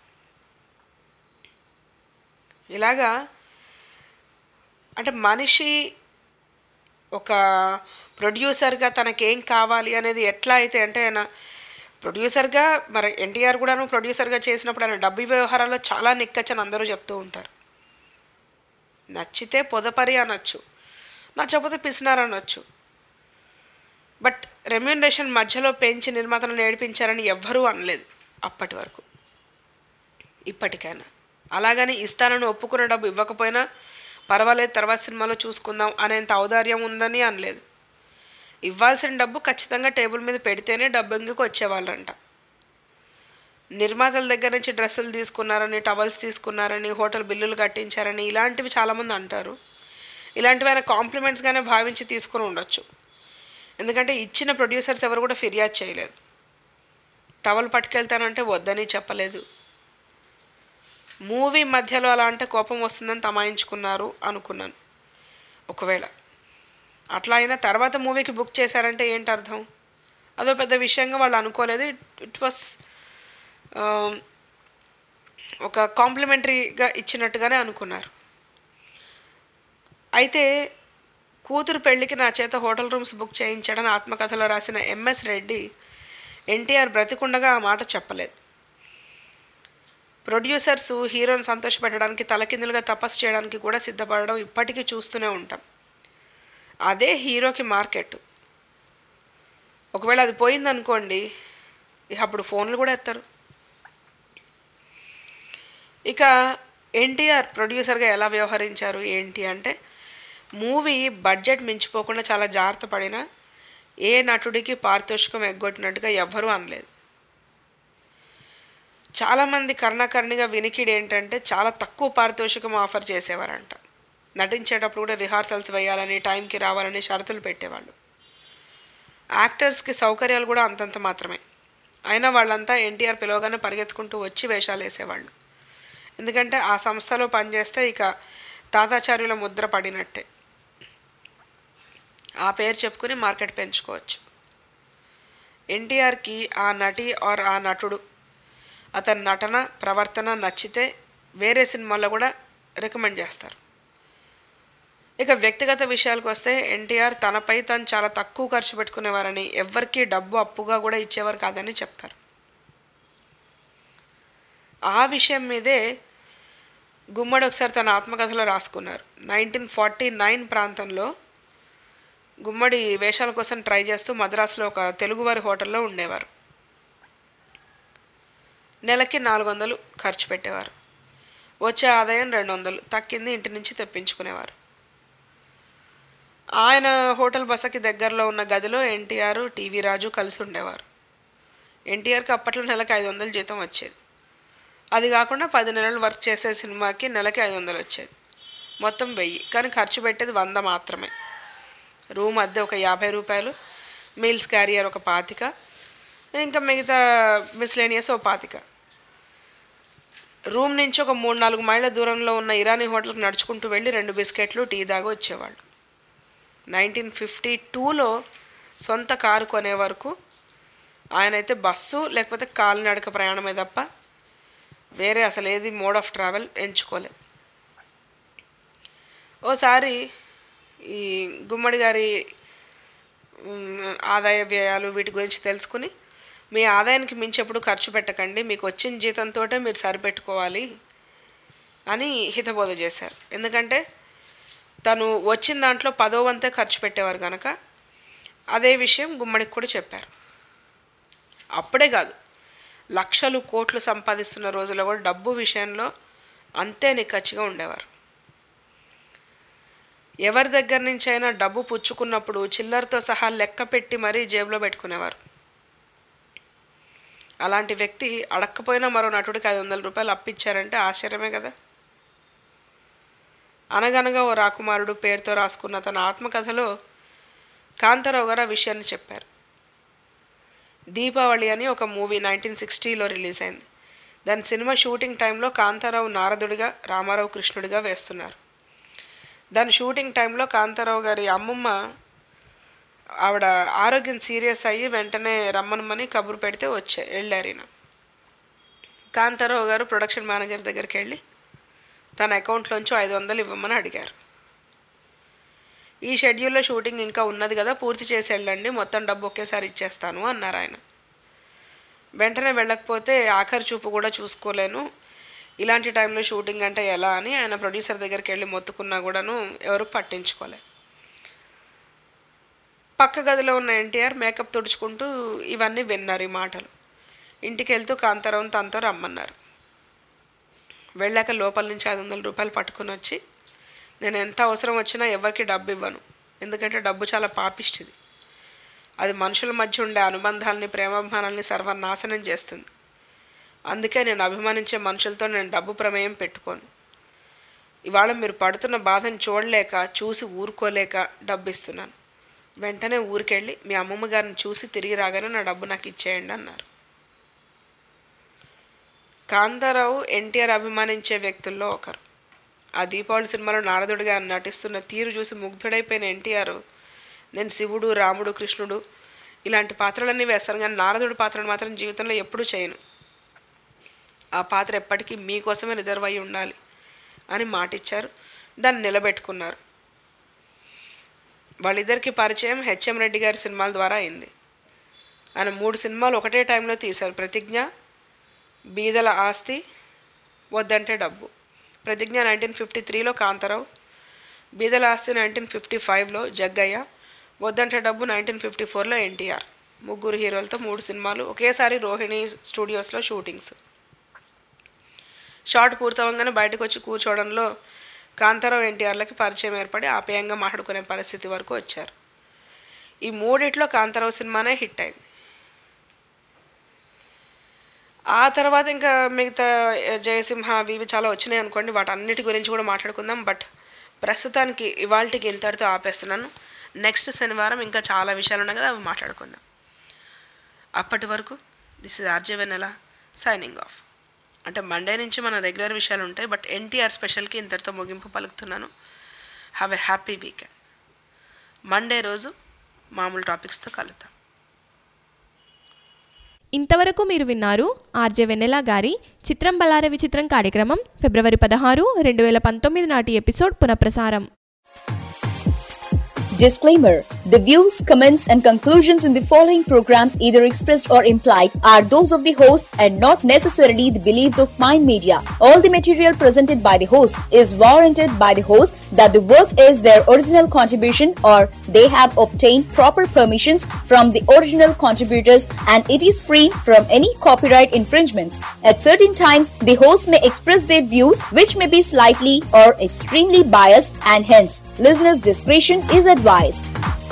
ఇలాగా అంటే మనిషి ఒక ప్రొడ్యూసర్గా తనకేం కావాలి అనేది ఎట్లా అయితే అంటే ఆయన ప్రొడ్యూసర్గా మరి ఎన్టీఆర్ కూడాను ప్రొడ్యూసర్గా చేసినప్పుడు ఆయన డబ్బు వ్యవహారాల్లో చాలా నిక్కచ్చని అందరూ చెప్తూ ఉంటారు. నచ్చితే పొదపరి అనొచ్చు, నచ్చకపోతే పిసినారు అనొచ్చు. బట్ రెమ్యూనరేషన్ మధ్యలో పెంచి నిర్మాతలను ఏడిపించారని ఎవ్వరూ అనలేదు అప్పటి వరకు. ఇప్పటికైనా అలాగని ఇస్తానని ఒప్పుకున్న డబ్బు ఇవ్వకపోయినా పర్వాలేదు తర్వాత సినిమాలో చూసుకుందాం అనేంత ఔదార్యం ఉందని అనలేదు. ఇవ్వాల్సిన డబ్బు ఖచ్చితంగా టేబుల్ మీద పెడితేనే డబ్బింగ్కి వచ్చేవాళ్ళంట. నిర్మాతల దగ్గర నుంచి డ్రెస్సులు తీసుకున్నారని, టవల్స్ తీసుకున్నారని, హోటల్ బిల్లులు కట్టించారని ఇలాంటివి చాలామంది అంటారు. ఇలాంటివి ఆయన కాంప్లిమెంట్స్గానే భావించి తీసుకుని ఉండొచ్చు. ఎందుకంటే ఇచ్చిన ప్రొడ్యూసర్స్ ఎవరు కూడా ఫిర్యాదు చేయలేదు. టవల్ పట్టుకెళ్తానంటే వద్దని చెప్పలేదు. మూవీ మధ్యలో అలా అంటే కోపం వస్తుందని తమాయించుకున్నారు అనుకున్నాను. ఒకవేళ అట్లా అయినా తర్వాత మూవీకి బుక్ చేశారంటే ఏంటి అర్థం? అదో పెద్ద విషయంగా వాళ్ళు అనుకోలేదు. ఇట్ వాస్ ఒక కాంప్లిమెంటరీగా ఇచ్చినట్టుగానే అనుకున్నారు. అయితే కూతురు పెళ్ళికి నా చేత హోటల్ రూమ్స్ బుక్ చేయించాడని ఆత్మకథలో రాసిన ఎంఎస్ రెడ్డి ఎన్టీఆర్ బ్రతికుండగా ఆ మాట చెప్పలేదు. ప్రొడ్యూసర్స్ హీరోని సంతోషపెట్టడానికి తలకిందులుగా తపస్సు చేయడానికి కూడా సిద్ధపడడం ఇప్పటికీ చూస్తూనే ఉంటాం. అదే హీరోకి మార్కెట్. ఒకవేళ అది పోయిందనుకోండి, అప్పుడు ఫోన్లు కూడా ఎత్తారు. ఇక ఎన్టీఆర్ ప్రొడ్యూసర్గా ఎలా వ్యవహరించారు ఏంటి అంటే, మూవీ బడ్జెట్ మించిపోకుండా చాలా జాగ్రత్త పడినా ఏ నటుడికి పారితోషికం ఎగ్గొట్టినట్టుగా ఎవ్వరూ అనలేదు. చాలామంది కర్ణాకర్ణిగా వినికిడి ఏంటంటే చాలా తక్కువ పారితోషికం ఆఫర్ చేసేవారంట. నటించేటప్పుడు కూడా రిహార్సల్స్ వేయాలని, టైంకి రావాలని షరతులు పెట్టేవాళ్ళు. యాక్టర్స్కి సౌకర్యాలు కూడా అంతంత మాత్రమే. అయినా వాళ్ళంతా ఎన్టీఆర్ పిలవగానే పరిగెత్తుకుంటూ వచ్చి వేషాలు వేసేవాళ్ళు. ఎందుకంటే ఆ సంస్థలో పనిచేస్తే ఇక తాతాచార్యుల ముద్ర పడినట్టే. ఆ పేరు చెప్పుకుని మార్కెట్ పెంచుకోవచ్చు. ఎన్టీఆర్కి ఆ నటి ఆర్ ఆ నటుడు అతని నటన ప్రవర్తన నచ్చితే వేరే సినిమాల్లో కూడా రికమెండ్ చేస్తారు. ఇక వ్యక్తిగత విషయాలకు వస్తే ఎన్టీఆర్ తనపై తను చాలా తక్కువ ఖర్చు పెట్టుకునేవారని, ఎవ్వరికీ డబ్బు అప్పుగా కూడా ఇచ్చేవారు కాదని చెప్తారు. ఆ విషయం మీదే గుమ్మడి ఒకసారి తన ఆత్మకథలో రాసుకున్నారు. 1949 ప్రాంతంలో గుమ్మడి వేషాల కోసం ట్రై చేస్తూ మద్రాసులో ఒక తెలుగువారి హోటల్లో ఉండేవారు. నెలకి 400 ఖర్చు పెట్టేవారు. వచ్చే ఆదాయం 200, తక్కింది ఇంటి నుంచి తెప్పించుకునేవారు. ఆయన హోటల్ బసకి దగ్గరలో ఉన్న గదిలో ఎన్టీఆర్, టీవీ రాజు కలిసి ఉండేవారు. ఎన్టీఆర్కి అప్పట్లో నెలకి 500 జీతం వచ్చేది. అది కాకుండా 10 నెలలు వర్క్ చేసే సినిమాకి నెలకి 500 వచ్చేది. మొత్తం 1000. కానీ ఖర్చు పెట్టేది 100 మాత్రమే. రూమ్ అద్దె ఒక 50 రూపాయలు, మీల్స్ క్యారియర్ ఒక 25, ఇంకా మిగతా మిస్లేనియస్ ఒక 25. రూమ్ నుంచి ఒక 3-4 మైళ్ళ దూరంలో ఉన్న ఇరానీ హోటల్కి నడుచుకుంటూ వెళ్ళి 2 బిస్కెట్లు, టీ దాగా వచ్చేవాళ్ళు. 1952లో సొంత కారు కొనే వరకు ఆయనైతే బస్సు లేకపోతే కాలినడక ప్రయాణమే తప్ప వేరే అసలు ఏది మోడ్ ఆఫ్ ట్రావెల్ ఎంచుకోలేదు. ఓసారి ఈ గుమ్మడి గారి ఆదాయ వ్యయాలు వీటి గురించి తెలుసుకుని మీ ఆదాయానికి మించి ఎప్పుడు ఖర్చు పెట్టకండి, మీకు వచ్చిన జీతంతో మీరు సరిపెట్టుకోవాలి అని హితబోధ చేశారు. ఎందుకంటే తను వచ్చిన దాంట్లో 10వ వంతే ఖర్చు పెట్టేవారు కనుక అదే విషయం గుమ్మడికి కూడా చెప్పారు. అప్పుడే కాదు, లక్షలు కోట్లు సంపాదిస్తున్న రోజుల్లో కూడా డబ్బు విషయంలో అంతే నిక్కచ్చిగా ఉండేవారు. ఎవరి దగ్గర నుంచి అయినా డబ్బు పుచ్చుకున్నప్పుడు చిల్లరతో సహా లెక్క పెట్టి మరీ జేబులో పెట్టుకునేవారు. అలాంటి వ్యక్తి అడక్కపోయినా మరో నటుడికి 500 రూపాయలు అప్పిచ్చారంటే ఆశ్చర్యమే కదా. అనగనగా ఓ రాకుమారుడు పేరుతో రాసుకున్న తన ఆత్మకథలో కాంతారావు గారు ఆ విషయాన్ని చెప్పారు. దీపావళి అని ఒక మూవీ 1960లో రిలీజ్ అయింది. దాని సినిమా షూటింగ్ టైంలో కాంతారావు నారదుడిగా, రామారావు కృష్ణుడిగా వేస్తున్నారు. దాని షూటింగ్ టైంలో కాంతారావు గారి అమ్మమ్మ ఆవిడ ఆరోగ్యం సీరియస్ అయ్యి వెంటనే రమ్మనమని కబురు పెడితే వెళ్ళారు ఈయన. కాంతారావు గారు ప్రొడక్షన్ మేనేజర్ దగ్గరికి వెళ్ళి తన అకౌంట్లోంచి 500 ఇవ్వమని అడిగారు. ఈ షెడ్యూల్లో షూటింగ్ ఇంకా ఉన్నది కదా, పూర్తి చేసి వెళ్ళండి, మొత్తం డబ్బు ఒకేసారి ఇచ్చేస్తాను అన్నారు ఆయన. వెంటనే వెళ్ళకపోతే ఆఖరి చూపు కూడా చూసుకోలేను, ఇలాంటి టైంలో షూటింగ్ అంటే ఎలా అని ఆయన ప్రొడ్యూసర్ దగ్గరికి వెళ్ళి మొత్తుకున్నా కూడాను ఎవరు పట్టించుకోలే. పక్క గదిలో ఉన్న ఎన్టీఆర్ మేకప్ తుడుచుకుంటూ ఇవన్నీ విన్నారు ఈ మాటలు. ఇంటికి వెళ్తూ కాంతారావుని తనతో రమ్మన్నారు. వెళ్ళాక లోపల నుంచి 500 రూపాయలు పట్టుకుని వచ్చి, నేను ఎంత అవసరం వచ్చినా ఎవరికి డబ్బు ఇవ్వను, ఎందుకంటే డబ్బు చాలా పాపిష్టిది, అది మనుషుల మధ్య ఉండే అనుబంధాలని, ప్రేమాభిమానాలని సర్వనాశనం చేస్తుంది, అందుకే నేను అభిమానించే మనుషులతో నేను డబ్బు ప్రమేయం పెట్టుకోను, ఇవాళ మీరు పడుతున్న బాధను చూడలేక చూసి ఊరుకోలేక డబ్బు ఇస్తున్నాను, వెంటనే ఊరికెళ్ళి మీ అమ్మమ్మ గారిని చూసి తిరిగి రాగానే నా డబ్బు నాకు ఇచ్చేయండి అన్నారు. కాంతారావు ఎన్టీఆర్ అభిమానించే వ్యక్తుల్లో ఒకరు. ఆ దీపావళి సినిమాలో నారదుడిగా నటిస్తున్న తీరు చూసి ముగ్ధుడైపోయిన ఎన్టీఆర్, నేను శివుడు, రాముడు, కృష్ణుడు ఇలాంటి పాత్రలన్నీ వేస్తాను కానీ నారదుడి పాత్రను మాత్రం జీవితంలో ఎప్పుడూ చేయను, ఆ పాత్ర ఎప్పటికీ మీకోసమే రిజర్వ్ అయ్యి ఉండాలి అని మాటిచ్చారు. దాన్ని నిలబెట్టుకున్నారు. వాళ్ళిద్దరికి పరిచయం హెచ్ఎం రెడ్డి గారి సినిమాల ద్వారా అయింది. ఆయన 3 సినిమాలు ఒకటే టైంలో తీశారు. ప్రతిజ్ఞ, బీదల ఆస్తి, వద్దంటే డబ్బు. ప్రతిజ్ఞ 1953లో కాంతారావు, బీదల ఆస్తి 1955లో జగ్గయ్య, వద్దంటే డబ్బు 1954లో ఎన్టీఆర్. 3 హీరోలతో 3 సినిమాలు, ఒకేసారి రోహిణి స్టూడియోస్లో షూటింగ్స్. షార్ట్ పూర్తవంగానే బయటకు వచ్చి కూర్చోవడంలో కాంతారావు ఎన్టీఆర్లకి పరిచయం ఏర్పడి ఆప్యాయంగా మాట్లాడుకునే పరిస్థితి వరకు వచ్చారు. ఈ 3 కాంతారావు సినిమానే హిట్ అయింది. ఆ తర్వాత ఇంకా మిగతా జయసింహ అవి చాలా వచ్చినాయి అనుకోండి, వాటన్నిటి గురించి కూడా మాట్లాడుకుందాం. బట్ ప్రస్తుతానికి ఇవాళకి ఇంతటితో ఆపేస్తున్నాను. నెక్స్ట్ శనివారం ఇంకా చాలా విషయాలు ఉన్నాయి కదా, అవి మాట్లాడుకుందాం. అప్పటి వరకు this is RJ Vennela signing off. అంటే మండే నుంచి మన రెగ్యులర్ విషయాలు ఉంటాయి, బట్ ఎన్టీఆర్ స్పెషల్కి ఇంతటితో ముగింపు పలుకుతున్నాను. Have a happy weekend. Monday రోజు మామూలు టాపిక్స్తో కలుద్దాం. ఇంతవరకు మీరు విన్నారు ఆర్జే వెన్నెల గారి చిత్రం బలార విచిత్రం కార్యక్రమం ఫిబ్రవరి 16, 2019 నాటి ఎపిసోడ్ పునఃప్రసారం. Disclaimer: the views, comments and conclusions in the following program, either expressed or implied, are those of the host and not necessarily the beliefs of Mind Media. All the material presented by the host is warranted by the host that the work is their original contribution or they have obtained proper permissions from the original contributors and it is free from any copyright infringements. At certain times, the host may express their views which may be slightly or extremely biased and hence listeners' discretion is advised.